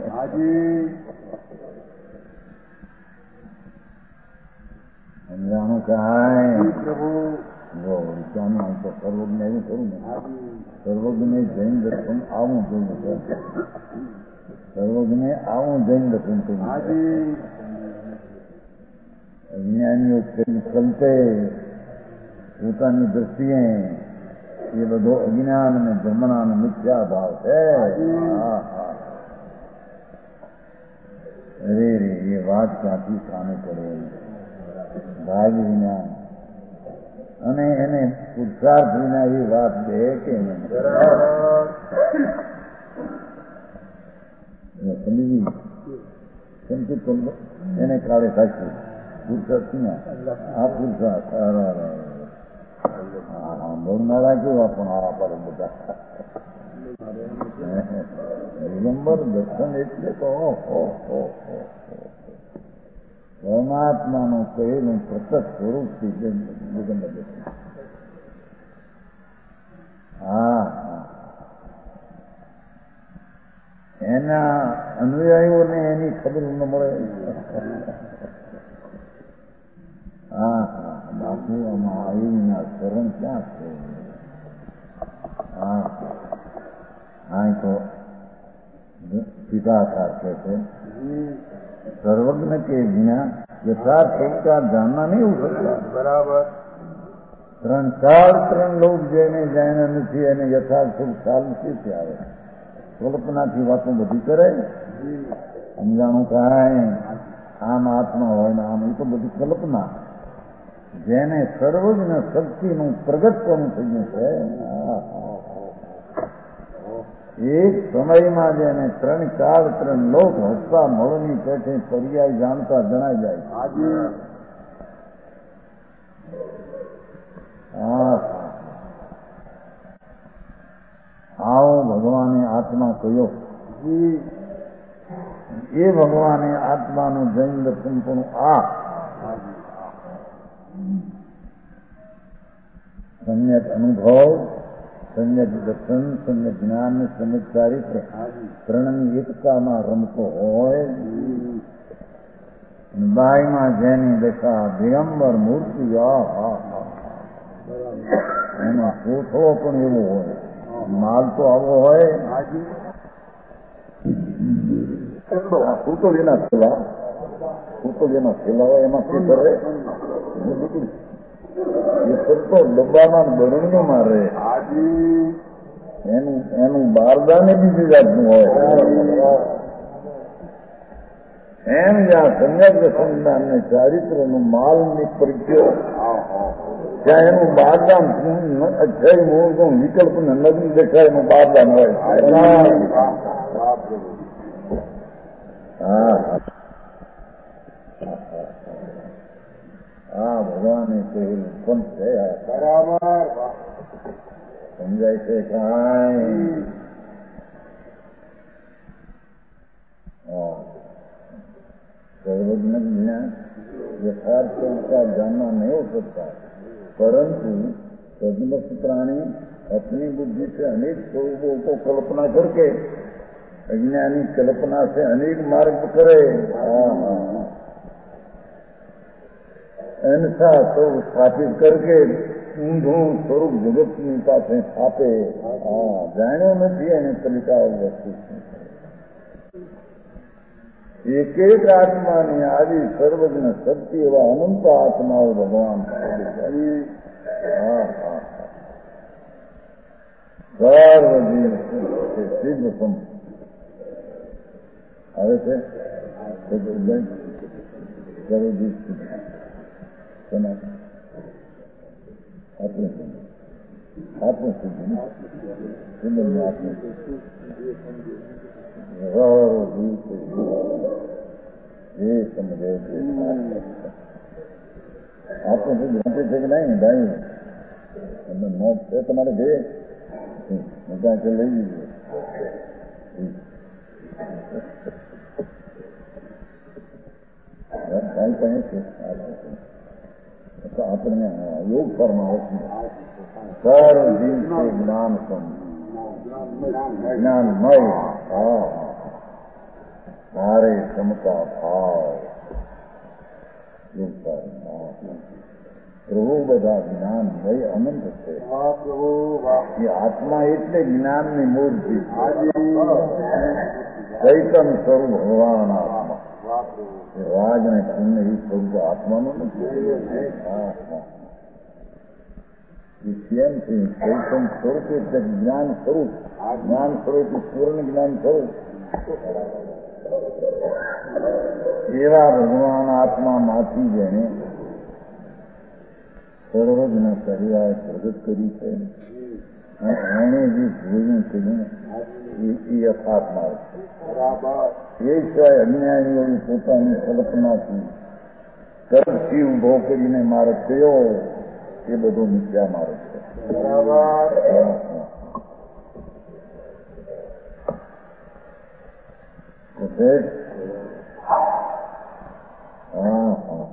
સમજાણું કાંઈ? પ્રભુ વિચારનું તો સર્વજ્ઞ એવું કરું ને સર્વજ્ઞ જૈન દર્શન આવું જોયું છે. સર્વજ્ઞ આવું જૈન દર્શન કર્યું. જ્ઞાનીઓ કલ્પે પોતાની દ્રષ્ટિએ એ બધો અજ્ઞાન અને ભ્રમણા અને મિથ્યા ભાવ છે. હા હા અરે રે એ વાત ક્યાંથી સામે પડે ભાગ વિના અને એને પુરુષાર્થ વિના એ વાત દે કે સમજી સંકિત એને કાળે સાચું પુરુષાર્થ ના આ પુરુષાર્થ બોલનારા કેવા પણ આ પડે બધા દિગંબર દર્શન એટલે તો પરમાત્માનું કહેલું પ્રત્યક્ષ સ્વરૂપથી દિગંબર દર્શન. હા એના અનુયાયીઓને એની ખબર ન મળે. હા હા બાપુ આમાં આવીના શરણ ક્યાં છે? હા હા તો પિતાકાર કહે છે સર્વज्ञ के बिना यथार्थ स्वरूप का जानना नहीं हो सकता. बराबर. ત્રણ ચાર ત્રણ લોક જેને જાણ્યા નથી એને યથાર્થ સ્વરૂપ ખ્યાલ નથી આવે. કલ્પનાથી વાતો બધી કરે. સમજાણું કાંઈ આમ આત્મા હોય ને આમ એ તો બધી કલ્પના. જેને સર્વજ્ઞ શક્તિનું પ્રગટપણું થયું છે એક સમયમાં જેને ત્રણ ચાર ત્રણ લોક હસતા મળની પેઠે પર્યાય જાણતા જણાઈ જાય. હા આવો ભગવાને આત્મા કહ્યો. એ ભગવાને આત્માનું જૈન દર્શન પણ આ સમ્યક અનુભવ, સમ્યક દર્શન, સમ્યક જ્ઞાન, સમ્યક ચારિત્ર ત્રણની એકતામાં રમતો હોય. બાઈમાં જેની દશા દિગંબર મૂર્તિ એનો કોથળો પણ એવો હોય, માલ તો આવો હોય. પૂતળીના થેલા પૂતળીના થેલા હોય એમાં શું કરે એ સત્તો ડબ્બામાં બરણીઓમાં રહે. એનું એનું બારદાને બીજી જાતનું હોય. એમ જ્યાં સમ્યક સંજ્ઞાન ને ચારિત્ર નું માલ ની પરિચય ત્યાં એનું બારદાન અક્ષય મૂળ વિકલ્પ ને નગ્ન દેખાય એનું બારદાન હોય. હા હા ભગવાને કહેલું પણ છે બરાબર સમજાય છે કાંઈ? सर्वज्ञ ज्ञान यथार्थ का जानना नहीं हो सकता, परंतु सदमस्त प्राणी अपनी बुद्धि से अनेक स्वरूपों को कल्पना करके अज्ञानी कल्पना से अनेक मार्ग करे. ऐसा स्वरूप स्थापित करके ઊંધું સ્વરૂપ જગતની પાસે સ્થાપે. હા જાણ્યો નથી એને કલિકા વસ્તુ એક એક આત્માની આવી સર્વજ્ઞ શક્તિ એવા અનંત આત્માઓ ભગવાન સર્વજીવ સિદ્ધ સંત આવે છે. સર્વજીવ આપણે આત્મ સિદ્ધિ સિંધન આત્મ જે સમજે આત્મ સિદ્ધ છે કે નહીં ભાઈ તમે મોત છે તમારે જે મજા કે લઈ લીધું ભાઈ કહે છે આપણે યોગ ફરમાવે છે સર્વ જીવ છે જ્ઞાન જ્ઞાનમય. હા સારે ક્ષમતા ભાવ પ્રભુ બધા જ્ઞાનમય અનંત છે. એ આત્મા એટલે જ્ઞાનની મૂર્તિ ચૈતન સ્વરૂપ ભગવાન આત્મા. રાજ ને પુણ્ય એ સ્વરૂપ આત્માનું નથી. કેમ છે ચૈતન સ્વરૂપ એટલે જ્ઞાન સ્વરૂપ. જ્ઞાન સ્વરૂપ પૂર્ણ જ્ઞાન સ્વરૂપ એવા ભગવાન આત્મામાંથી જેને સર્વજ્ઞ કહેવાય પ્રગટ કરી છે. એને જે જોયું કર્યું એ યથાર્થમાં છે. એ સિવાય અજ્ઞાનીઓની પોતાની કલ્પનાથી કર્મથી ઉભો કરીને મારે કયો એ બધું મિથ્યા માર્ગ છે. हाँ हाँ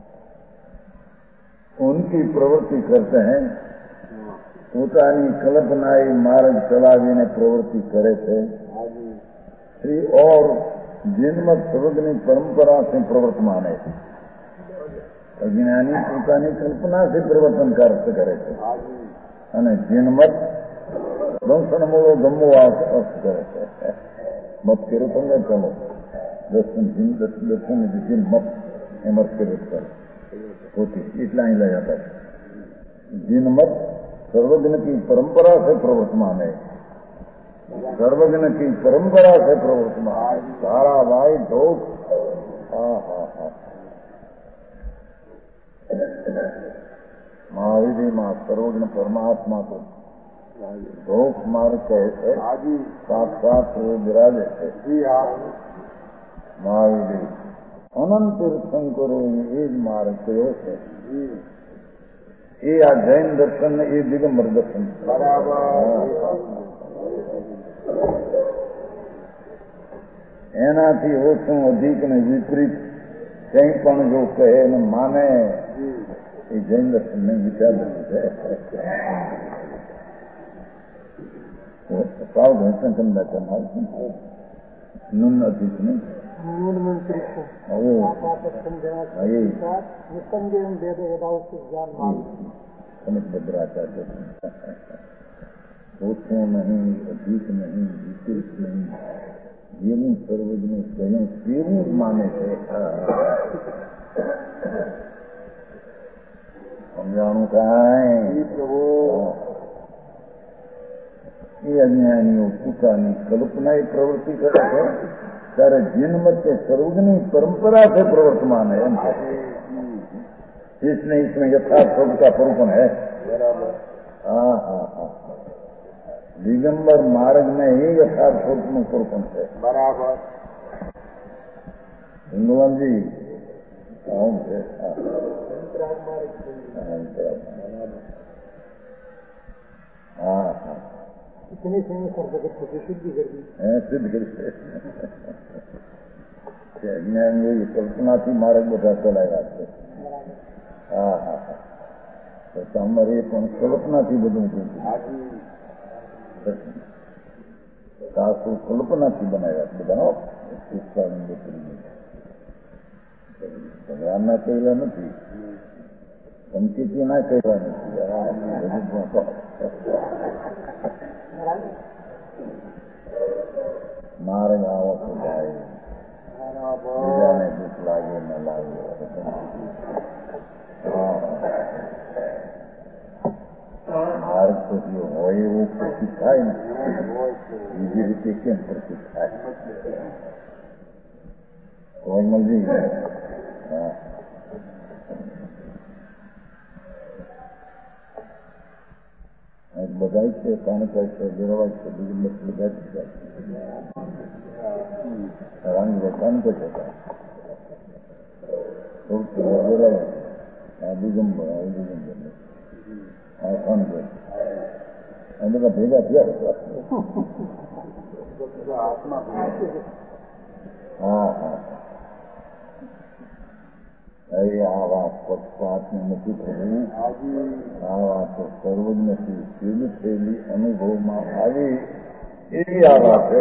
उनकी प्रवृत्ति करते हैं પોતાની કલ્પના એ માર્ગ ચલાવીને પ્રવૃત્તિ કરે છે શ્રી ઓર જન્મત સર્વજની પરંપરા से પ્રવર્તમાન है. અજ્ઞાની પોતાની કલ્પનાથી પ્રવર્તન કાર્ય કરે છે અને જન્મત દંશન મૂળો ગમવો અર્થ કરે છે. મત કર્યો તમને ચાલો દર્શન દર્શન જીન મત એમ અર્થ કર્યો કરે होती इतना ही लग जाता है. जिनमत सर्वज्ञ की परंपरा से प्रवर्तमान है. सर्वज्ञ की परंपरा से प्रवर्तमान सारा भाई ढोक. हाँ हाँ हाँ महावीर माँ सर्वज्ञ परमात्मा को ढोक मार्ग कहते साक्षात विराजे थे महावीर અનંત તીર્થંકરો એ જ માર્ગ કયો છે. એ આ જૈન દર્શન ને એ દિગંબર દર્શન એનાથી ઓછું અધિક ને વિપરીત કંઈ પણ જો કહે ને માને એ જૈન દર્શન ને વિચાર છે. સાવ ઘંટન કંદા કરનાર નુન અધિક નહીં मूलमंत्री को निसंदेह वेद वेदांत ज्ञान समित भद्राचार्य ओछो नहीं अधिक नहीं विशेष नहीं જેવું સર્વજનું કહ્યું તેવું જ માને છે. સમજાણું કાંઈ એ અજ્ઞાનીઓ પોતાની કલ્પના એ પ્રવૃત્તિ કરે છે ત્યારે જન્મત के सर्वज्ञ परंपरा से प्रवर्तमान है. इसमें इसमें यथार्थ स्वरूप का परूपण है. हाँ हाँ हाँ दिगंबर मार्ग में ही यथार्थ स्वरूप में परूपण है. बराबर हिंदुवन जी कौन है? हाँ हाँ इतने से जगत को सिद्धि कर दी सिद्ध कर જ્ઞાન એવી કલ્પનાથી માર્ગ બધા ચલાવ્યા છે. હા હા હા તો અમારે એ પણ કલ્પનાથી બધું સાસુ કલ્પનાથી બનાવ્યા બધા ભગવાનના કહેલા નથી, ધમકીથી ના કહેવા નથી. માર્ગ આવો તો જાય બીજાને દુઃખ લાગે ન લાગે. માર્ગ તો જો હોય એવું પ્રસિદ્ધ થાય ને બીજી રીતે કેમ પ્રસિદ્ધ થાય? કોમલજી હા બધા છે કાણક છે દેરવાજ છે બીજું બસ બધા જ જાય રંગ કાણક છે દિગંબર દિગંબર હા કોણ છે આ બધા ભેગા થયા. હા હા હવે આ વાત પક્ષપાતને નથી થવું. આ વાતો સર્વજ્ઞથી સિદ્ધ થયેલી અનુભવમાં આવી એવી આ વાત છે.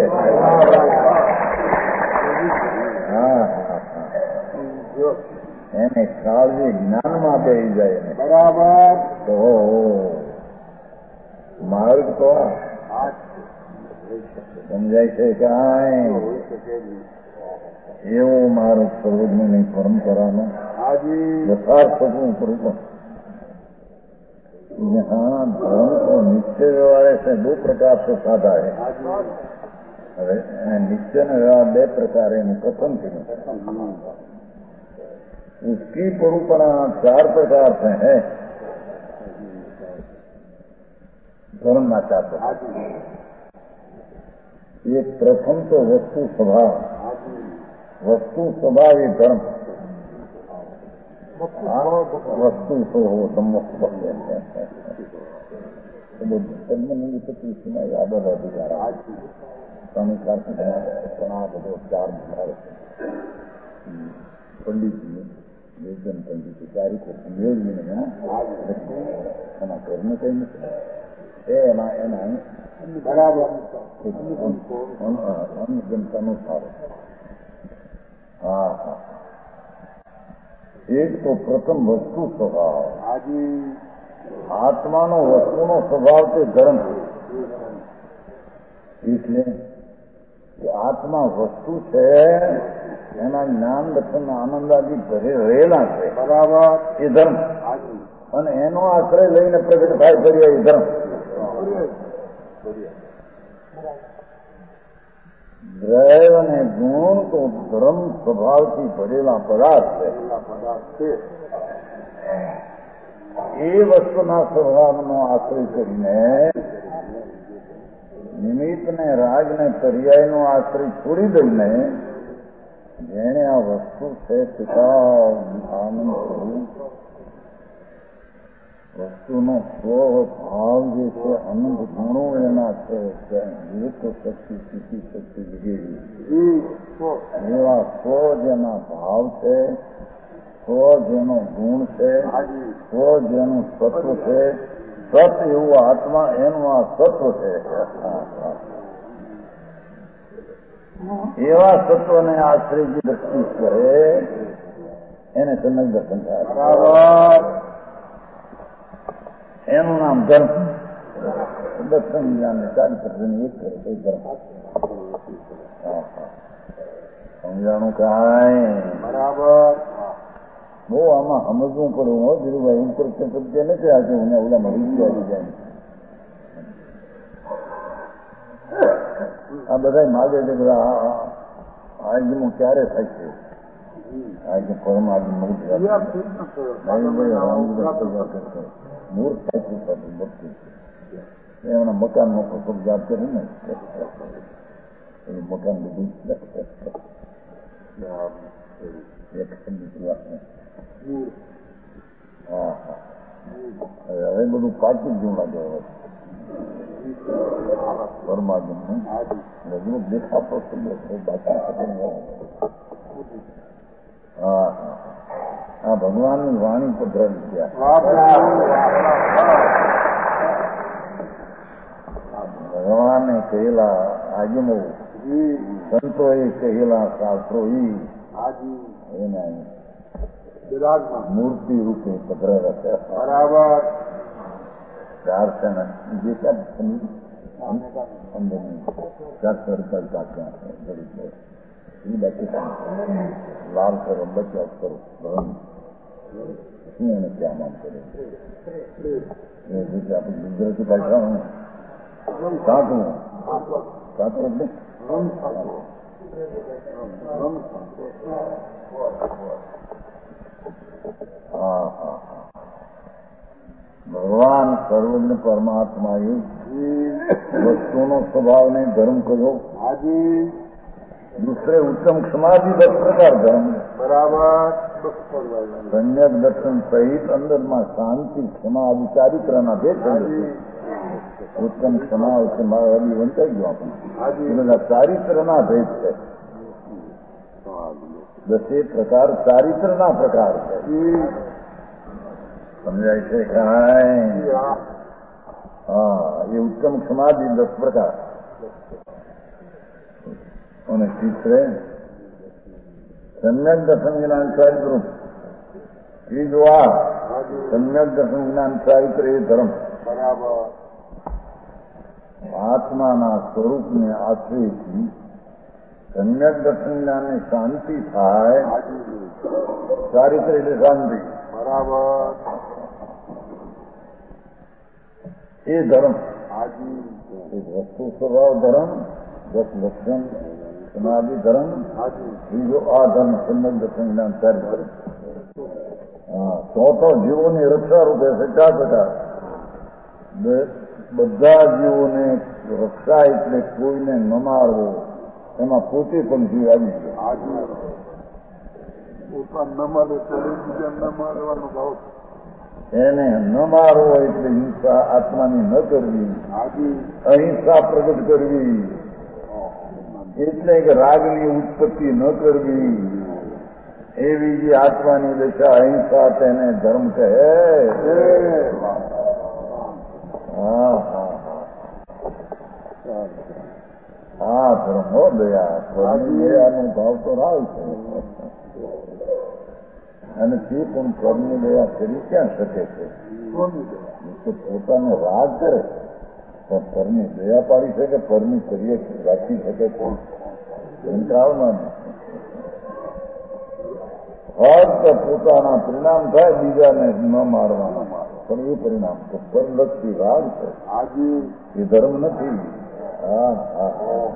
હા હા હા એને કાળજી જ્ઞાનમાં બેસી જાય ને બરાબર તો માર્ગ તો સમજાય છે કાંઈ એવો માર્ગ સર્વજ્ઞની પરંપરાનો यथार्थों स्वरूप. यहाँ धर्म को निश्चय व्यवहार से दो प्रकार से साधा है. निश्चय व्यवहार दो प्रकार है. कथन थी उसकी परंपरा चार प्रकार से है. धर्म ना चाहते एक प्रथम तो वस्तु स्वभाव. वस्तु स्वभाव ये धर्म વસ્તુ તો સંમુખ બને સન્માનની પચીસમાં યાદ અધિકાર સ્વામી પણ આ બધો ચાર મળે પંડિતજી વેદન પંડિત તારીખો મેળવીને એના ઘરને કઈ નથી એના એના બરાબર અનુજનતાનો સારો. હા હા એક તો પ્રથમ વસ્તુ સ્વભાવ. આત્માનો વસ્તુનો સ્વભાવ તે ધર્મ એટલે કે આત્મા વસ્તુ છે એના જ્ઞાન દર્શન આનંદ આદિ ભરે રહેલા છે બરાબર એ ધર્મ અને એનો આશ્રય લઈને પ્રગટ થાય કરીએ એ ધર્મ. દ્રવ્ય અને ગુણ તો ધર્મ સ્વભાવથી ભરેલા પદાર્થ છે. એ વસ્તુના સ્વભાવનો આશ્રય કરીને નિમિત્તને રાજને પર્યાયનો આશ્રય છોડી દઈને જેને આ વસ્તુ છે પિતા આનંદ વસ્તુનો સ્વભાવ જે છે અનંત ગુણો એના છે એક શક્તિ સ્થિતિ શક્તિ વગેરે એવા સ્વ જેના ભાવ છે સ્વ જેનો ગુણ છે સ્વ જેનું સત્વ છે સત એવું આત્મા એનું આ સત્વ છે. એવા સત્વને આશ્રયજી દ્રષ્ટિ કરે એને સમ્યક દર્શન થાય. એનું નામ ધર્મ. દર્શન જ્ઞાનને ચારિત્ર્યને એક કરે કઈ ધર્મ સમજાણું કાંઈ બરાબર. બહુ આમાં સમજવું પડ્યું હો ધીરુભાઈ ઉપર પ્રત્યે નથી આજે હું ઓલામાં રીતિ આવી જાય. આ બધા માગે છે બધા આજનું ક્યારે થાય છે આજે પરમાત્મ મૂર્ત થાય છે એમના મકાન નો કબજાત કર્યું ને એ મકાન બધું હા હા હવે બધું પાકી જ લાગે હવે પરમાત્મા નું દેખાતો બાકી. હા હા આ ભગવાનની વાણી પધરાવી ગયા. ભગવાને કહેલા આજમો સંતોએ કહેલા શાસ્ત્રો એના મૂર્તિ રૂપે પધરાવ્યા છે બરાબર. ચાર છે ને જે લાલ કરો બચાવ કરો શું એને ક્યાં નામ કરે એ રીતે આપણે ગુજરાતી ભાષામાં સાચું સાચું એટલે હા હા ભગવાન સર્વજ્ઞ પરમાત્માએ વસ્તુનો સ્વભાવને ધર્મ કર્યો. दूसरे उत्तम समाधि दस प्रकार धर्म बराबर सम्यक दर्शन सहित अंदर में शांति क्षमा आदि चारित्રના ભેદ ઉત્તમ ક્ષમા સમાધિ વંચાઈ ગયો આપણે ચારિત્રના ભેદ છે. દસે પ્રકાર ચારિત્રના પ્રકાર છે સમજાય છે કાંઈ? હા એ ઉત્તમ સમાધિ દસ પ્રકાર અને તીસરે સમ્યક દર્શન જ્ઞાન ચારિત્ર એ જો આ સમ્યક દર્શન જ્ઞાન ચારિત્ર એ ધર્મ આત્માના સ્વરૂપને આશ્રયથી સમ્યક દર્શન જ્ઞાનને શાંતિ થાય. ચારિત્ર એટલે શાંતિ બરાબર એ ધર્મ વસ્તુ સ્વભાવ ધર્મ દસ લક્ષણ સમાધિ ધર્મ બીજો આ ધર્મ સમ્યક દર્શન જ્ઞાન ચારિત્ર. હા ચોથો જીવોની રક્ષા રૂપે છે ચાર પ્રકાર. બધા જીવોને રક્ષા એટલે કોઈને ન મારવો એમાં પોતે પણ જીવ આવી ગયો પોતાને ન મારે ત્યારે બીજા ન મારવાનો ભાવ એને ન મારવો એટલે હિંસા આત્માની ન કરવી, અહિંસા પ્રગટ કરવી, એટલે કે રાગની ઉત્પત્તિ ન કરવી, એવી જે આત્માની દશા અહિંસા તેને ધર્મ કહે. હા હા હા ધર્મ હો દયા. દયાનો ભાવ તો રાવ છે, અને તે પણ કર્મની દયા કરી ક્યાં શકે છે? તો પોતાને રાગ કરે પણ પરની દયા પાડી શકે, પરની કરીએ રાખી શકે છે? આવના ફક્ત પોતાના પરિણામ થાય, બીજાને ન મારવાના, પણ એ પરિણામ તો પરલક્ષી રાગ છે, એ ધર્મ નથી. હા હા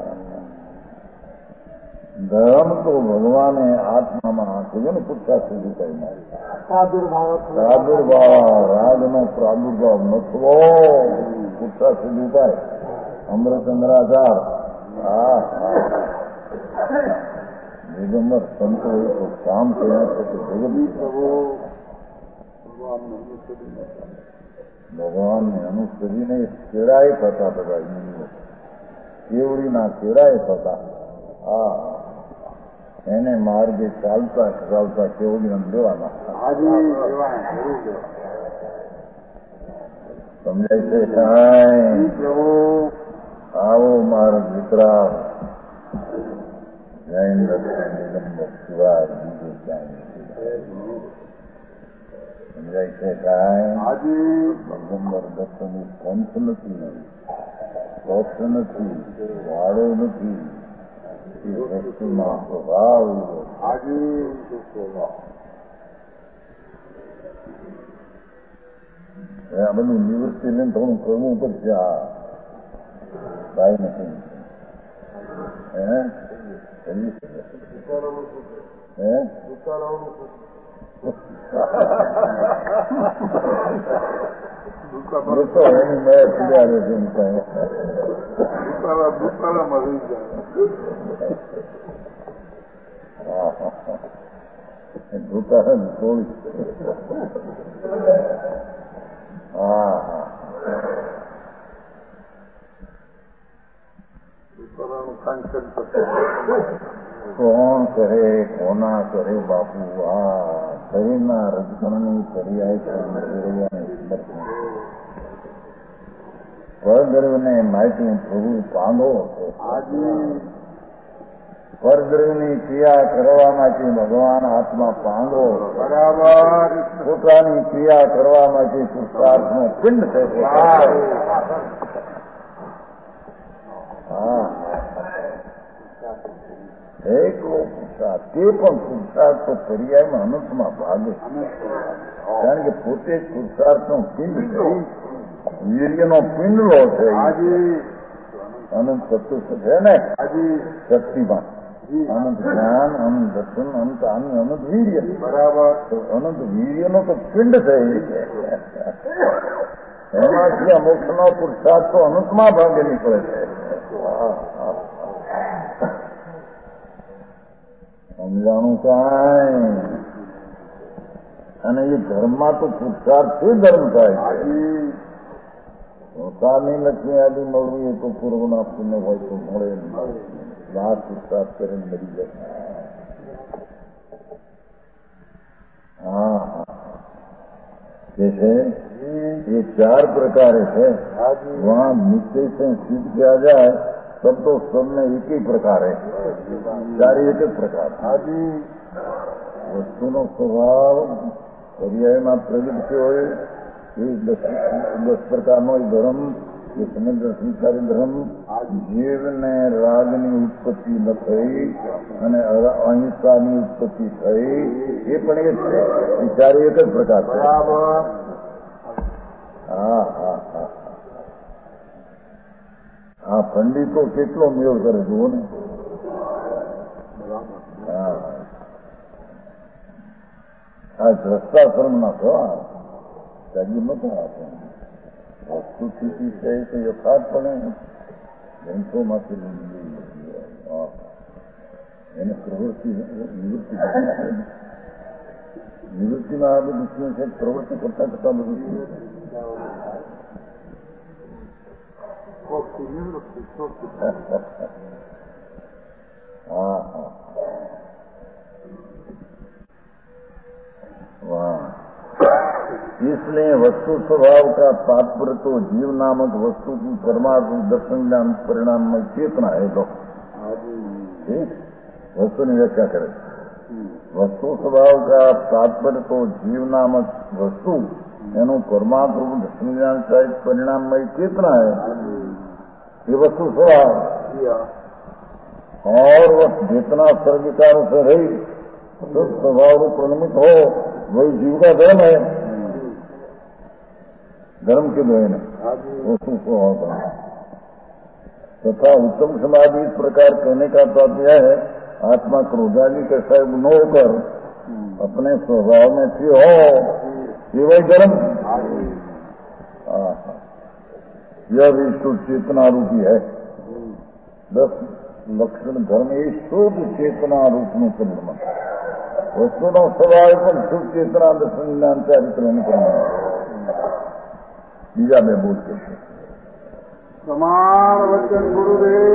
ધર્મ તો ભગવાને આત્મામાં કહ્યું ને પુરુષાર્થ સુધી કરી પ્રાદુર્ભાવ, રાગનો પ્રાદુર્ભાવ ન થવો, પુરુષાર્થ સુધી થાય. અમૃતચંદ્રાચાર હા હા દિગંબર સંતો એ તો કામ કર્યા છે કે જગત ભગવાનને અનુસરીને કેળાય થતા બધા કેવડીના કેળાય થતા. હા એને માર્ગે ચાલતા ચાલતા કેવડી લેવાના. સમજાય છે કાંઈ? આવો મારા દીકરા જૈન દર્શન દિગંબર સિવાય બીજું ક્યાંય સમજાય છે કાંઈ? દિગંબર દર્શન પંથ નથી, પક્ષ નથી, વાળો નથી, એ વસ્તુમાં સ્વભાવ. આ બધું નિવૃત્તિ લઈને થોડું કરવું પડશે. આ કાંઈ નથી. હે હે તો એની મેં પીડાડે છે એમ કાંઈ દુકાળામાં રહી જાય દુકાળ થોડી. હા હા કોણ કરે કોના કરે બાપુ? આ શરીરના રજકણની પર્યાય પરદ્રવ્યને માહિતી પ્રભુ પાંગો છે. પરદ્રવ્યની ક્રિયા કરવામાંથી ભગવાન આત્મા પાંગો, બરાબર પોતાની ક્રિયા કરવામાંથી પુરુષાર્થનો પિંડ થશે. હા એકલો પુરુષાર્થ, તે પણ પુરુષાર્થ તો પર્યાયમાં અનંતમાં ભાગે, કારણ કે પોતે જ પુરુષાર્થનો પિંડ છે, વીર્યનો પિંડલો છે, અનંત તત્વ છે ને શક્તિમાં, અનંત જ્ઞાન, અનંત દર્શન, અનંત આનંદ, અનંત વીર્ય. બરાબર. તો અનંત વીર્યનો તો પિંડ છે, એમાંથી આ મોક્ષનો પુરુષાર્થ તો અનંતમાં ભાગે નીકળે છે. સમજાણું કાંઈ? અને એ ધર્મમાં તો પુરુષાર્થથી ધર્મ થાય છે. પોતાની લક્ષ્મી આદિ મળવું એ તો પૂર્વના પુણ્ય હોય તો મળે, લાભ પુરુષાર્થ કરીને મળી જાય. હા હા કે છે એ ચાર પ્રકારે છે. વહાં નિશ્ચય से सिद्ध किया जाए तब तो सब में एक ही प्रकार है, चार एक જ પ્રકાર. વસ્તુનો સ્વભાવ પર્યાયમાં પ્રગટ થયો હોય એ દસ દસ પ્રકારનો ધર્મ, એ સમગ્ર સંસારી ધર્મ, જીવને રાગની ઉત્પત્તિ ન થઈ અને અહિંસાની ઉત્પત્તિ થઈ, એ પણ એ જ છે. એ ચારે એક જ પ્રકાર છે. હા હા હા હા પંડિતો કેટલો મેળ કરે જુઓ ને. હા આ દ્રષ્ટાશ્રમના છો, ત્યાગી નતો આપે. વસ્તુ સ્થિતિ છે તો યથાર્થપણે ગ્રંથોમાંથી લીધી એને પ્રવૃત્તિ નિવૃત્તિ નિવૃત્તિમાં આ બધું શું છે? પ્રવૃત્તિ કરતા કરતા બધું શું છે? હા હા वाह। इसलिए वस्तु स्वभाव का तात्पर्य तो जीव नामक वस्तु की परमात्म दर्शन ज्ञान परिणाम में चेतना है। तो ठीक वस्तु की व्याख्या करे। वस्तु स्वभाव का तात्पर्य तो जीव नामक वस्तु एनु परमात्म दर्शन ज्ञान परिणाम में चेतना है। ये वस्तु स्वभाव और वह जितना सर्व विचारों से रही तो स्वभाव रूप परिणमित हो वही जीव का धर्म है। धर्म के द्वय ने वस्तु स्वभाव का तथा उत्तम समाधि इस प्रकार कहने का तात्पर्य है आत्मा क्रोधादि का सर्व न होकर अपने स्वभाव में स्थिर हो ये वही धर्म। यह भी शुद्ध चेतना रूपी है। दस लक्षण धर्म ये शुद्ध चेतना रूप में परिणमन वस्तु नो स्वभाव पर शुद्ध चेतना दर्शन ज्ञान चारित्र में परिणमन। बीजा में बोलते हैं प्रमाण वचन गुरुदेव